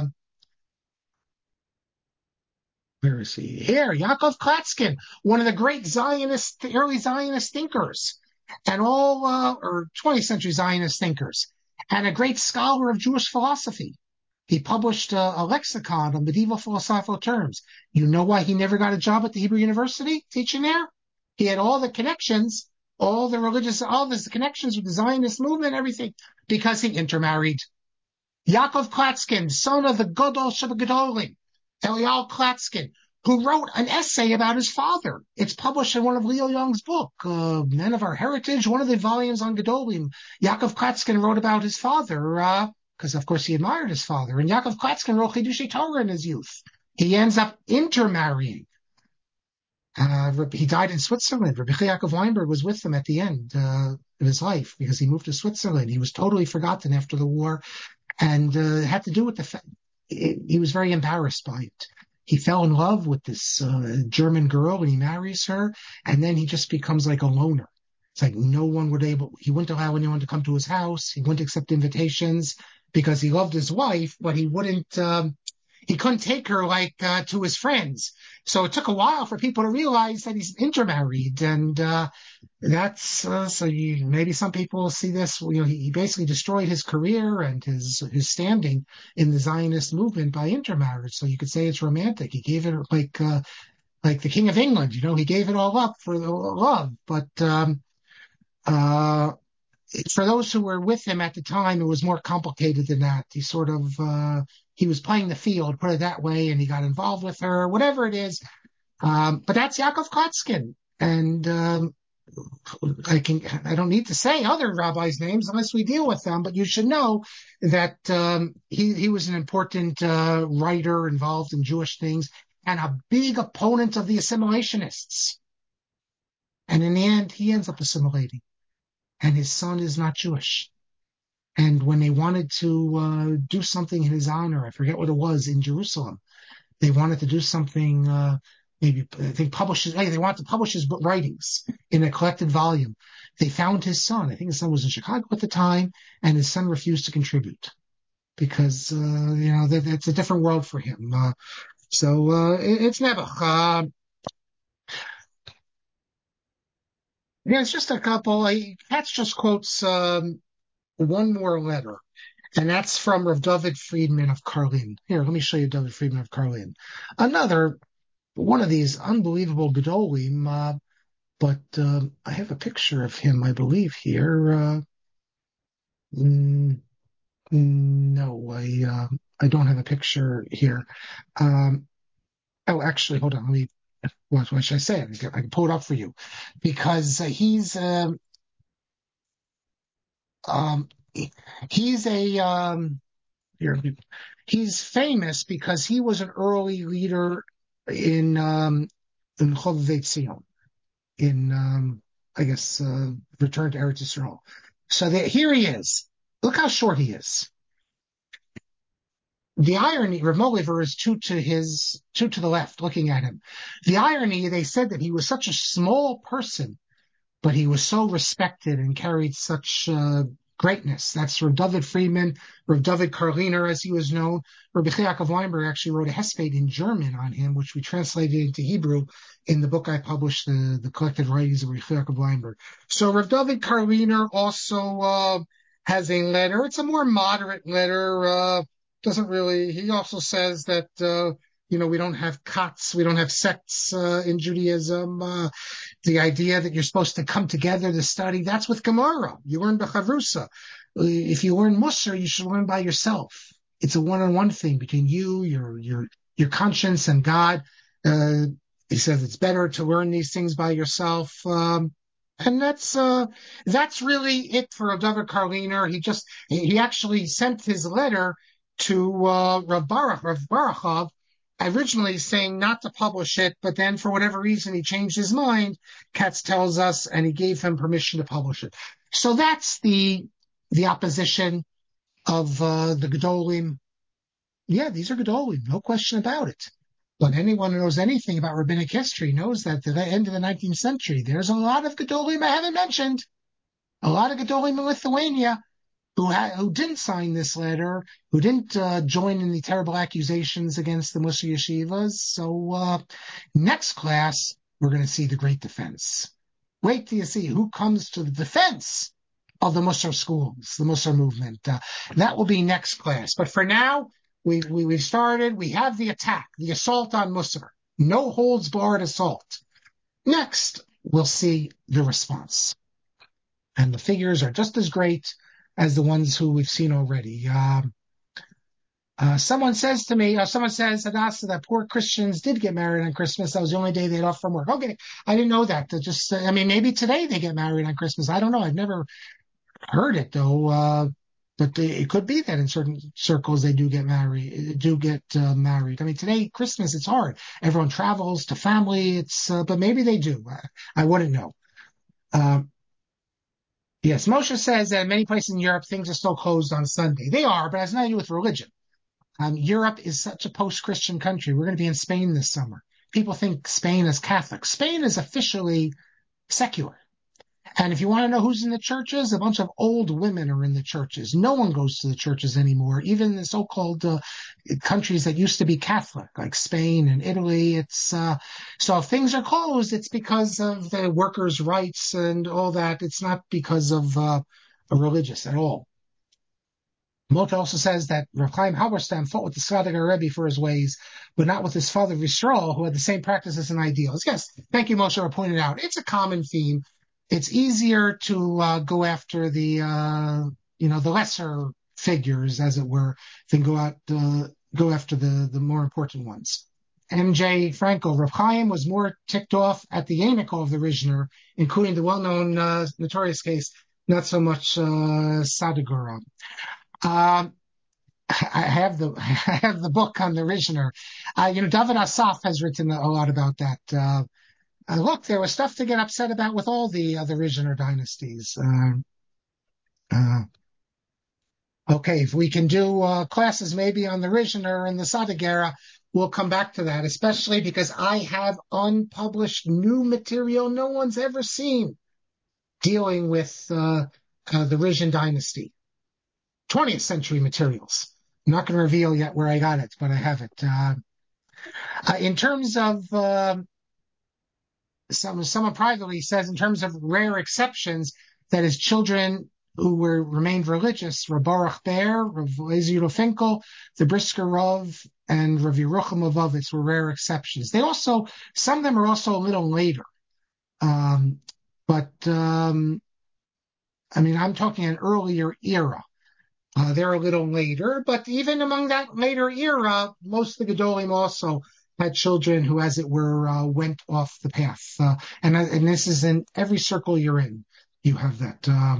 Where is he? Here, Yaakov Klatskin, one of the great early Zionist thinkers, and or 20th century Zionist thinkers, and a great scholar of Jewish philosophy. He published a lexicon of medieval philosophical terms. You know why he never got a job at the Hebrew University teaching there? He had all the connections, all the connections with the Zionist movement, everything, because he intermarried. Yaakov Klatskin, son of the Gadol Shebegadolim, Eliyahu Klatskin, who wrote an essay about his father. It's published in one of Leo Young's book, Men of Our Heritage, one of the volumes on Gedolim. Yaakov Klatskin wrote about his father, because of course he admired his father. And Yaakov Klatskin wrote Chidushei Torah in his youth. He ends up intermarrying. He died in Switzerland. Rabbi Yaakov Weinberg was with him at the end of his life because he moved to Switzerland. He was totally forgotten after the war, and had to do with he was very embarrassed by it. He fell in love with this German girl, and he marries her, and then he just becomes like a loner. It's like he wouldn't allow anyone to come to his house. He wouldn't accept invitations because he loved his wife, but he couldn't take her to his friends. So it took a while for people to realize that he's intermarried, and maybe some people see this. He basically destroyed his career and his standing in the Zionist movement by intermarriage. So you could say it's romantic. He gave it like the King of England. He gave it all up for the love. But for those who were with him at the time, it was more complicated than that. He was playing the field, put it that way, and he got involved with her, whatever it is. But that's Yaakov Klatskin. And I don't need to say other rabbis' names unless we deal with them, but you should know that he was an important writer involved in Jewish things and a big opponent of the assimilationists. And in the end, he ends up assimilating. And his son is not Jewish. And when they wanted to do something in his honor, I forget what it was, in Jerusalem, they wanted to do something, they wanted to publish his writings in a collected volume. They found his son. I think his son was in Chicago at the time, and his son refused to contribute because, it's a different world for him. It's Nebuch. It's just a couple. Katz just quotes one more letter, and that's from Rav David Friedman of Karlin. Here, let me show you David Friedman of Karlin. Another one of these unbelievable Gedolim, but I have a picture of him, I believe, here. No, I don't have a picture here. Actually, hold on. What should I say? I can pull it up for you because he's famous because he was an early leader in Chovevei Tzion, in Return to Eretz Yisrael. So here he is. Look how short he is. The irony, Rav Moliver is two to the left, looking at him. The irony, they said that he was such a small person, but he was so respected and carried such greatness. That's Rav David Friedman, Rav David Karliner, as he was known. Rabbi Yaakov Weinberg actually wrote a hesped in German on him, which we translated into Hebrew in the book I published, the collected writings of Rabbi Yaakov Weinberg. So Rav David Karliner also has a letter. It's a more moderate letter. He also says that, we don't have cuts, we don't have sects in Judaism. The idea that you're supposed to come together to study, that's with Gemara. You learn Bechavrusa. If you learn Musar, you should learn by yourself. It's a one-on-one thing between you, your conscience, and God. He says it's better to learn these things by yourself. And that's really it for David Karliner. He actually sent his letter to Rav Barachov, originally saying not to publish it, but then for whatever reason he changed his mind, Katz tells us, and he gave him permission to publish it. So that's the opposition of the Gedolim Yeah, these are Gedolim, no question about it. But anyone who knows anything about rabbinic history knows that at the end of the 19th century, there's a lot of Gedolim I haven't mentioned. A lot of Gedolim in Lithuania who didn't sign this letter, who didn't join in the terrible accusations against the Mussar yeshivas. So next class, we're going to see the great defense. Wait till you see who comes to the defense of the Mussar schools, the Mussar movement. That will be next class. But for now, we've started. We have the attack, the assault on Mussar. No holds barred assault. Next, we'll see the response. And the figures are just as great as the ones who we've seen already. Someone says, Hadassah, that poor Christians did get married on Christmas. That was the only day they had off from work. Okay, I didn't know that. Maybe today they get married on Christmas. I don't know. I've never heard it, though. But it could be that in certain circles they do get married. I mean, today, Christmas, it's hard. Everyone travels to family. But maybe they do. I wouldn't know. Yes, Moshe says that in many places in Europe, things are still closed on Sunday. They are, but it has nothing to do with religion. Europe is such a post-Christian country. We're going to be in Spain this summer. People think Spain is Catholic. Spain is officially secular. And if you want to know who's in the churches, a bunch of old women are in the churches. No one goes to the churches anymore, even in the so-called countries that used to be Catholic, like Spain and Italy. So if things are closed, it's because of the workers' rights and all that. It's not because of religious at all. Moshe also says that Rav Chaim Halberstam fought with the Sadigar Rebbe for his ways, but not with his father Yisrael, who had the same practices and ideals. Yes, thank you, Moshe, for pointing out. It's a common theme. It's easier to go after the lesser figures, as it were, than go after the more important ones. M.J. Franco, Rav Chaim was more ticked off at the Yaniko of the Rishner, including the well-known notorious case, not so much Sadegura. I have the book on the Rishner. David Asaf has written a lot about that. Look, there was stuff to get upset about with all the Rishner dynasties. Okay, if we can do classes maybe on the Rishner and the Sadegera, we'll come back to that, especially because I have unpublished new material no one's ever seen dealing with the Rishon dynasty. 20th century materials. I'm not going to reveal yet where I got it, but I have it. In terms of someone privately says, in terms of rare exceptions, that is children who remained religious, Rav Baruch Ber, Rav Ezra Finkel, the Brisker Rav, and Rav Yerucham Avovitz were rare exceptions. Some of them are also a little later. I'm talking an earlier era. They're a little later, but even among that later era, most of the Gedolim also had children who, as it were, went off the path. And this is in every circle you're in. You have that.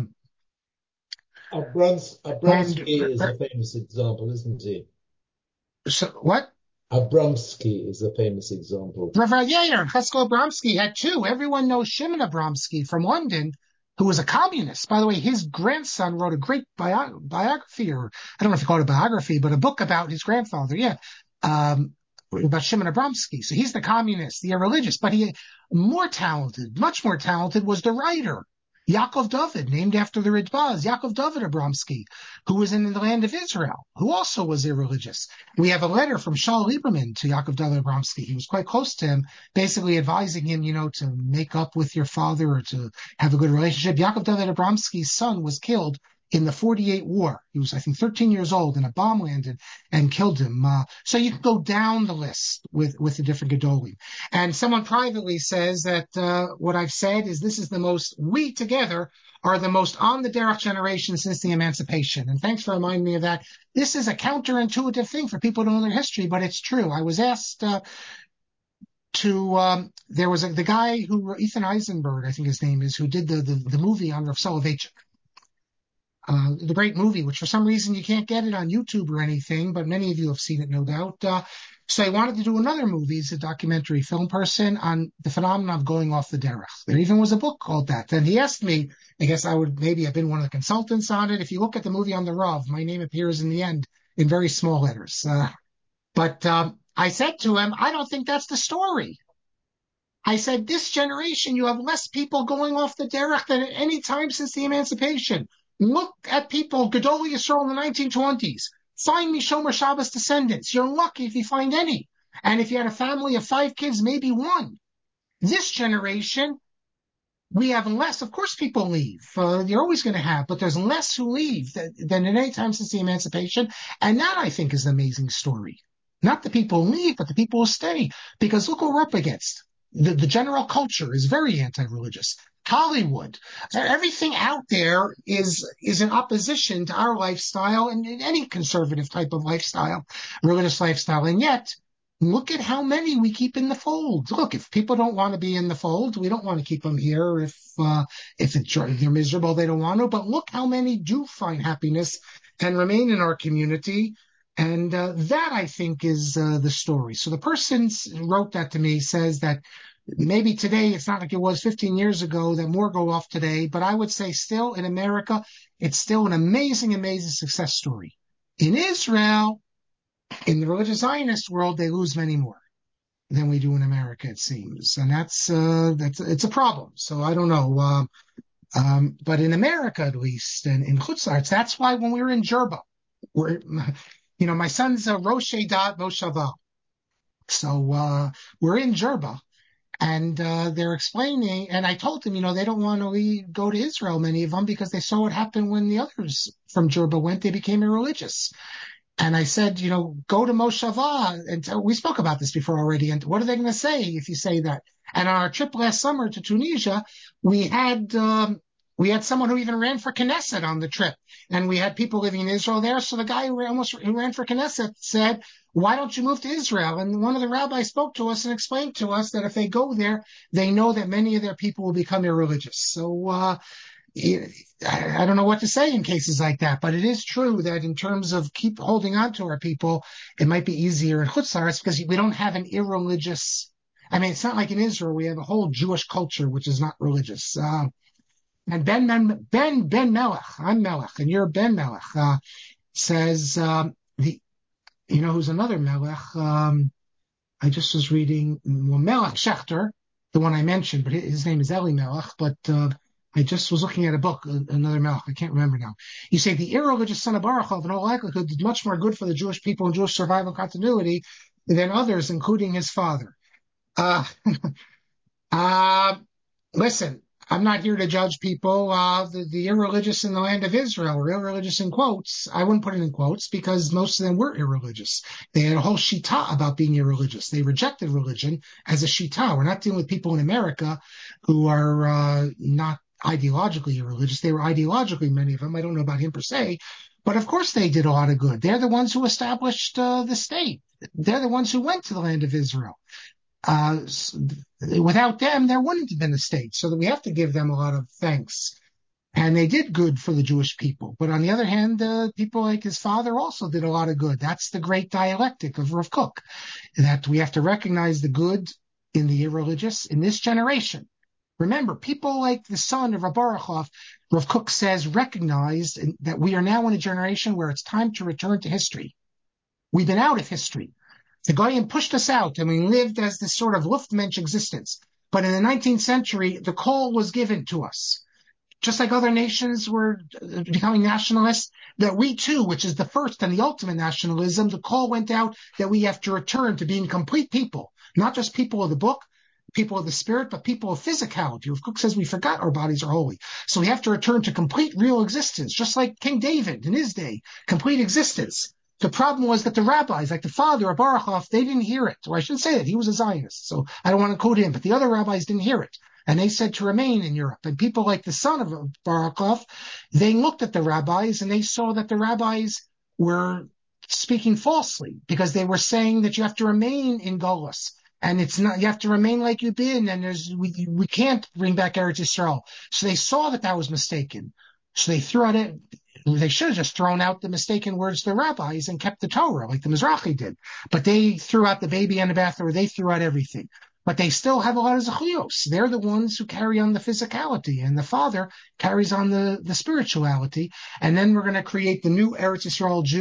Abramsky is a famous example, isn't he? So, what? Abramsky is a famous example. Rav Yair, Cheskel Abramsky had two. Everyone knows Shimon Abramsky from London, who was a communist. By the way, his grandson wrote a great biography, or I don't know if you call it a biography, but a book about his grandfather. Yeah. About Shimon Abramsky. So he's the communist, the irreligious, but much more talented was the writer, Yaakov David, named after the Ritbaz, Yaakov David Abramsky, who was in the land of Israel, who also was irreligious. We have a letter from Shaul Lieberman to Yaakov David Abramsky. He was quite close to him, basically advising him, to make up with your father or to have a good relationship. Yaakov David Abramsky's son was killed in the 48 war. He was, I think, 13 years old, and a bomb landed and killed him. So you can go down the list with the different Gedolim. And someone privately says that what I've said is we together are the most on the derech generation since the emancipation. And thanks for reminding me of that. This is a counterintuitive thing for people who know their history, but it's true. I was asked there was the guy Ethan Eisenberg, I think his name is, who did the movie on Rav Soloveitchik. The great movie, which for some reason you can't get it on YouTube or anything, but many of you have seen it, no doubt. So I wanted to do another movie. He's a documentary film person on the phenomenon of going off the derech. There even was a book called that. And he asked me, I guess I would maybe have been one of the consultants on it. If you look at the movie on the Rav, my name appears in the end in very small letters. But I said to him, I don't think that's the story. I said, this generation, you have less people going off the derech than at any time since the emancipation. Look at people, Gedolei Yisrael in the 1920s. Find me Shomer Shabbos descendants. You're lucky if you find any. And if you had a family of 5 kids, maybe 1. This generation, we have less. Of course, people leave. You're always going to have, but there's less who leave than at any time since the emancipation. And that, I think, is an amazing story. Not the people who leave, but the people who stay. Because look what we're up against. The general culture is very anti-religious. Hollywood, everything out there is in opposition to our lifestyle and any conservative type of lifestyle, religious lifestyle. And yet, look at how many we keep in the fold. Look, if people don't want to be in the fold, we don't want to keep them here. If they're miserable, they don't want to. But look how many do find happiness and remain in our community. And that, I think, is the story. So the person who wrote that to me says that maybe today it's not like it was 15 years ago, that more go off today. But I would say still in America, it's still an amazing, amazing success story. In Israel, in the religious Zionist world, they lose many more than we do in America, it seems. And that's it's a problem. So I don't know. But in America, at least, and in Chutz La'aretz, that's why when we were in Jerba, my son's Rosh Dat Moshava. So we're in Jerba, and they're explaining, and I told them, they don't want to go to Israel, many of them, because they saw what happened when the others from Jerba went. They became irreligious. And I said, go to Moshava. And we spoke about this before already. And what are they going to say if you say that? And on our trip last summer to Tunisia, we had someone who even ran for Knesset on the trip. And we had people living in Israel there. So the guy who ran for Knesset said, why don't you move to Israel? And one of the rabbis spoke to us and explained to us that if they go there, they know that many of their people will become irreligious. So, I don't know what to say in cases like that, but it is true that in terms of keep holding on to our people, it might be easier in Chutz La'aretz because we don't have an irreligious. I mean, it's not like in Israel we have a whole Jewish culture which is not religious. And Ben Melech, I'm Melech, and you're Ben Melech, says who's another Melech? I just was reading Melech Shechter, the one I mentioned, but his name is Eli Melech, but. I just was looking at a book, another Melech, I can't remember now. You say the irreligious son of Baruchov, in all likelihood, did much more good for the Jewish people and Jewish survival continuity than others, including his father. Listen, I'm not here to judge people. The irreligious in the land of Israel, or irreligious in quotes, I wouldn't put it in quotes because most of them were irreligious. They had a whole shita about being irreligious. They rejected religion as a shita. We're not dealing with people in America who are not ideologically irreligious. They were ideologically, many of them. I don't know about him per se, but of course they did a lot of good. They're the ones who established the state. They're the ones who went to the land of Israel. Without them, there wouldn't have been a state. So that we have to give them a lot of thanks. And they did good for the Jewish people. But on the other hand, people like his father also did a lot of good. That's the great dialectic of Rav Kook, that we have to recognize the good in the irreligious in this generation. Remember, people like the son of Rav Baruchov, Rav Kook says, recognized that we are now in a generation where it's time to return to history. We've been out of history. The Goyim pushed us out, and we lived as this sort of Luftmensch existence. But in the 19th century, the call was given to us. Just like other nations were becoming nationalists, that we too, which is the first and the ultimate nationalism, the call went out that we have to return to being complete people, not just people of the book, people of the spirit, but people of physicality. Rav Kook says we forgot our bodies are holy. So we have to return to complete real existence, just like King David in his day, complete existence. The problem was that the rabbis, like the father of Baruchov, they didn't hear it. Or I shouldn't say that. He was a Zionist, so I don't want to quote him, but the other rabbis didn't hear it. And they said to remain in Europe. And people like the son of Baruchov, they looked at the rabbis and they saw that the rabbis were speaking falsely because they were saying that you have to remain in Golus. And it's not, you have to remain like you've been, and we can't bring back Eretz Yisrael. So they saw that was mistaken. So they threw out it. They should have just thrown out the mistaken words to the rabbis and kept the Torah like the Mizrahi did. But they threw out the baby and the bathwater. They threw out everything. But they still have a lot of zechuyos. They're the ones who carry on the physicality, and the father carries on the spirituality. And then we're going to create the new Eretz Yisrael Jew,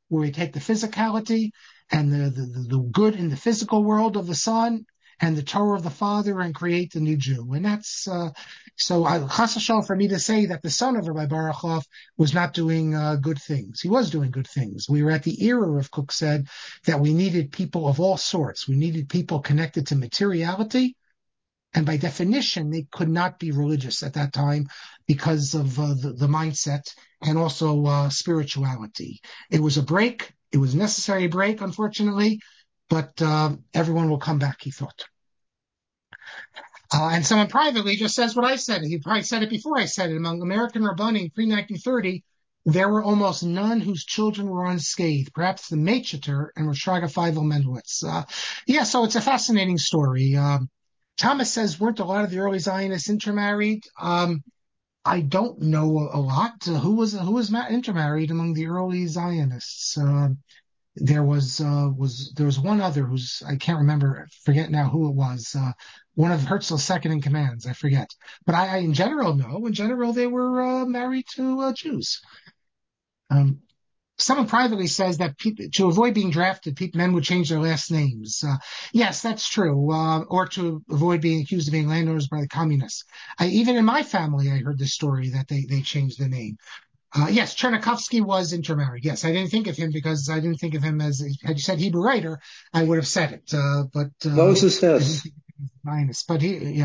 where we take the physicality and the good in the physical world of the son and the Torah of the father and create the new Jew. And that's, so chas v'shalom for me to say that the son of Rabbi Baruchov was not doing good things. He was doing good things. We were at the era, of Kook said, that we needed people of all sorts. We needed people connected to materiality. And by definition, they could not be religious at that time because of the mindset and also spirituality. It was a break. It was a necessary break, unfortunately, but everyone will come back, he thought. And someone privately just says what I said. He probably said it before I said it. Among American Rabbanim pre-1930, there were almost none whose children were unscathed, perhaps the Meitcheter and Rosh Feivel Mendowitz. So it's a fascinating story. Thomas says, weren't a lot of the early Zionists intermarried? I don't know a lot. Who was intermarried among the early Zionists? There was one other who's, I can't remember, forget now who it was. One of Herzl's second in commands, I forget. But I in general know. In general, they were married to Jews. Someone privately says that to avoid being drafted, men would change their last names. Yes, that's true. Or to avoid being accused of being landowners by the communists. Even in my family, I heard this story that they changed the name. Yes, Chernikovsky was intermarried. Yes, I didn't think of him because I didn't think of him as, had you said Hebrew writer, I would have said it. Moses Hess. But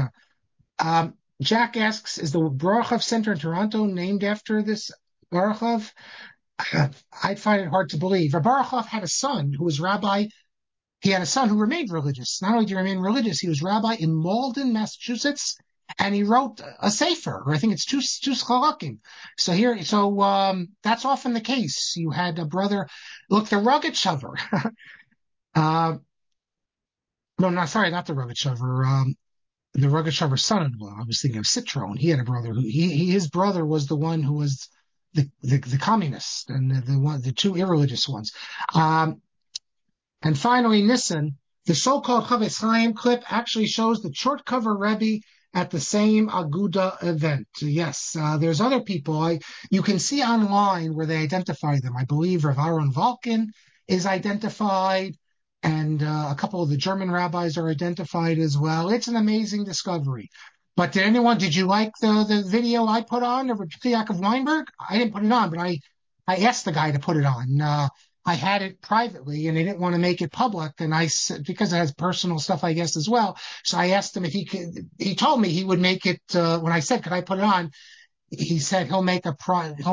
Jack asks, is the Baruchov Center in Toronto named after this Baruchov? I find it hard to believe. Baruchov had a son who was rabbi. He had a son who remained religious. Not only did he remain religious, he was rabbi in Malden, Massachusetts, and he wrote a sefer, or I think it's two schalakim. So that's often the case. You had a brother, look, the Rogachover. Not the Rogachover. The Rogachover's son-in-law. I was thinking of Citron. He had a brother who his brother was the one who was the communists and the two irreligious ones. And finally, Nissen, the so-called Chavetz Chaim clip actually shows the short cover Rebbe at the same Aguda event. Yes, there's other people. You can see online where they identify them. I believe Rav Aaron Valkin is identified, and a couple of the German rabbis are identified as well. It's an amazing discovery. But did you like the video I put on of Yaakov Weinberg? I didn't put it on, but I asked the guy to put it on. I had it privately and I didn't want to make it public. And because it has personal stuff, I guess, as well. So I asked him if he could, he told me he would make it, when I said, could I put it on? He said he'll make a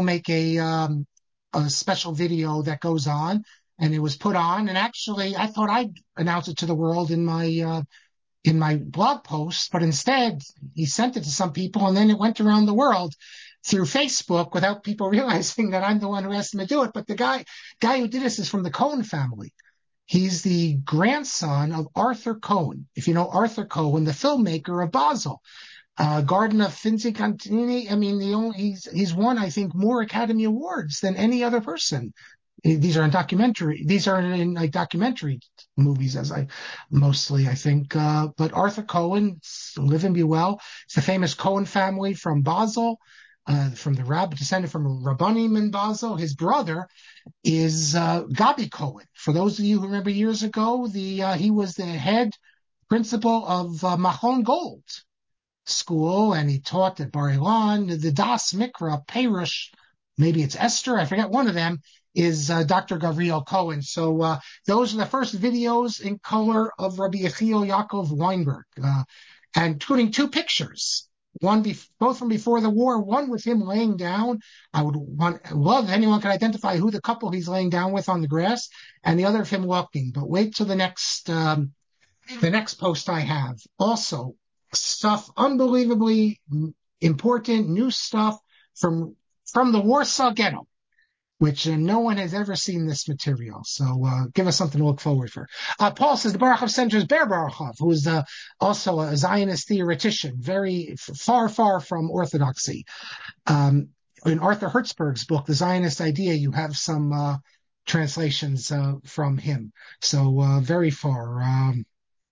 special video that goes on, and it was put on. And actually I thought I'd announce it to the world in my blog post, but instead he sent it to some people, and then it went around the world through Facebook without people realizing that I'm the one who asked him to do it. But the guy who did this is from the Cohen family. He's the grandson of Arthur Cohen. If you know Arthur Cohen, the filmmaker of Basel, Garden of Finzi Contini. I mean, he's won, I think, more Academy Awards than any other person. These are in documentary movies, mostly, I think. But Arthur Cohen, live and be well. It's the famous Cohen family from Basel, from the descended from Rabbanim in Basel. His brother is Gabi Cohen. For those of you who remember years ago, he was the head principal of Machon Gold School, and he taught at Bar Ilan. The Das Mikra Perush, maybe it's Esther, I forget, one of them is Dr. Gavriel Cohen. So those are the first videos in color of Rabbi Yechiel Yaakov Weinberg, and including two pictures, both from before the war, one with him laying down. I would love if anyone could identify who the couple he's laying down with on the grass, and the other of him walking. But wait till the next post I have. Also, stuff unbelievably important, new stuff from the Warsaw Ghetto, which no one has ever seen this material. So give us something to look forward for. Paul says the Baruchov Center is Ber Baruchov, who is also a Zionist theoretician, very far from orthodoxy. In Arthur Hertzberg's book, The Zionist Idea, you have some translations from him. So very far.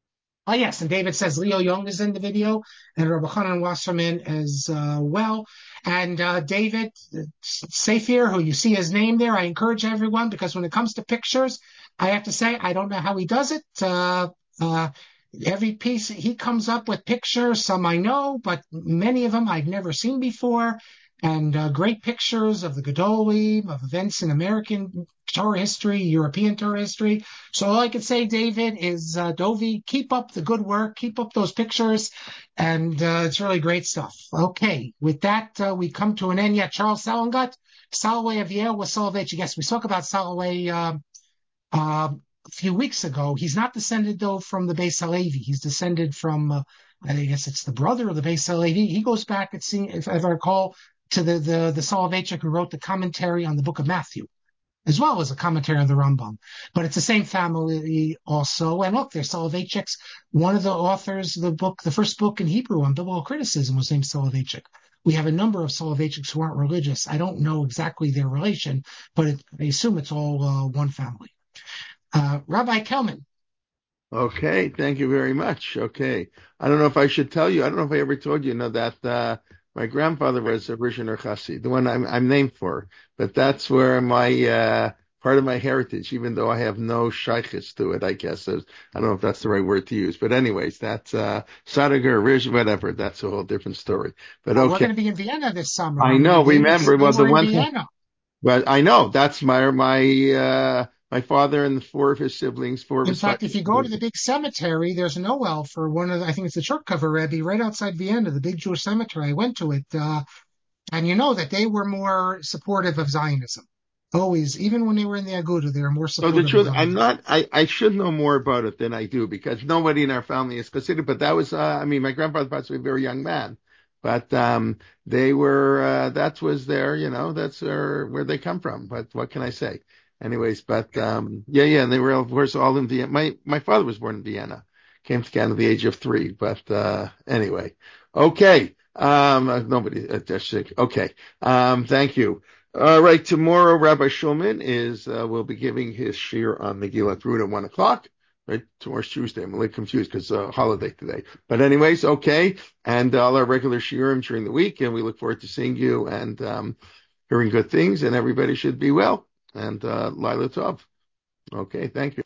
Oh, yes. And David says Leo Young is in the video and Rabbi Hanan Wasserman as well. And David Safir, who you see his name there, I encourage everyone because when it comes to pictures, I have to say, I don't know how he does it. Every piece he comes up with pictures, some I know, but many of them I've never seen before. And great pictures of the Gedolim, of events in American Torah history, European Torah history. So all I can say, David, is Dovi, keep up the good work, keep up those pictures, and it's really great stuff. Okay, with that, we come to an end. Yeah, Charles Salangut, Soloway of Yale was Soloveitchik. Yes, we spoke about Soloway a few weeks ago. He's not descended, though, from the Beis Halevi. He's descended from, I guess it's the brother of the Beis Halevi. He goes back, if I recall, to the Soloveitchik who wrote the commentary on the book of Matthew, as well as a commentary on the Rambam. But it's the same family also. And look, there's Soloveitchiks. One of the authors of the book, the first book in Hebrew on biblical criticism, was named Soloveitchik. We have a number of Soloveitchiks who aren't religious. I don't know exactly their relation, but I assume it's all one family. Rabbi Kelman. Okay, thank you very much. Okay. I don't know if I should tell you. I don't know if I ever told you, that my grandfather was a Rishon Chassid, the one I'm named for. But that's where my part of my heritage, even though I have no shaykhis to it, I guess. I don't know if that's the right word to use. But anyways, that's Sadiger, Rish, whatever. That's a whole different story. But okay. We're going to be in Vienna this summer. I know. Remember, it was the one thing. But I know that's my father and four of his siblings. In fact, if you go to the big cemetery, there's a Noel for I think it's the Cherkava Rebbe right outside Vienna, the big Jewish cemetery. I went to it, and you know that they were more supportive of Zionism. Always, even when they were in the Aguda, they were more supportive. So the truth, I should know more about it than I do because nobody in our family is considered. But that was, my grandfather passed away a very young man. But they were, that was that's where they come from. But what can I say? Anyways, but and they were, of course, all in Vienna. My father was born in Vienna, came to Canada at the age of 3. But anyway, okay. Nobody, okay. Thank you. All right. Tomorrow, Rabbi Shulman will be giving his shir on Megillat Rut at 1:00. Right, tomorrow's Tuesday. I'm a little confused because holiday today. But anyways, okay. And all our regular shiurim during the week, and we look forward to seeing you and hearing good things. And everybody should be well. And Laila Tov. Okay, thank you.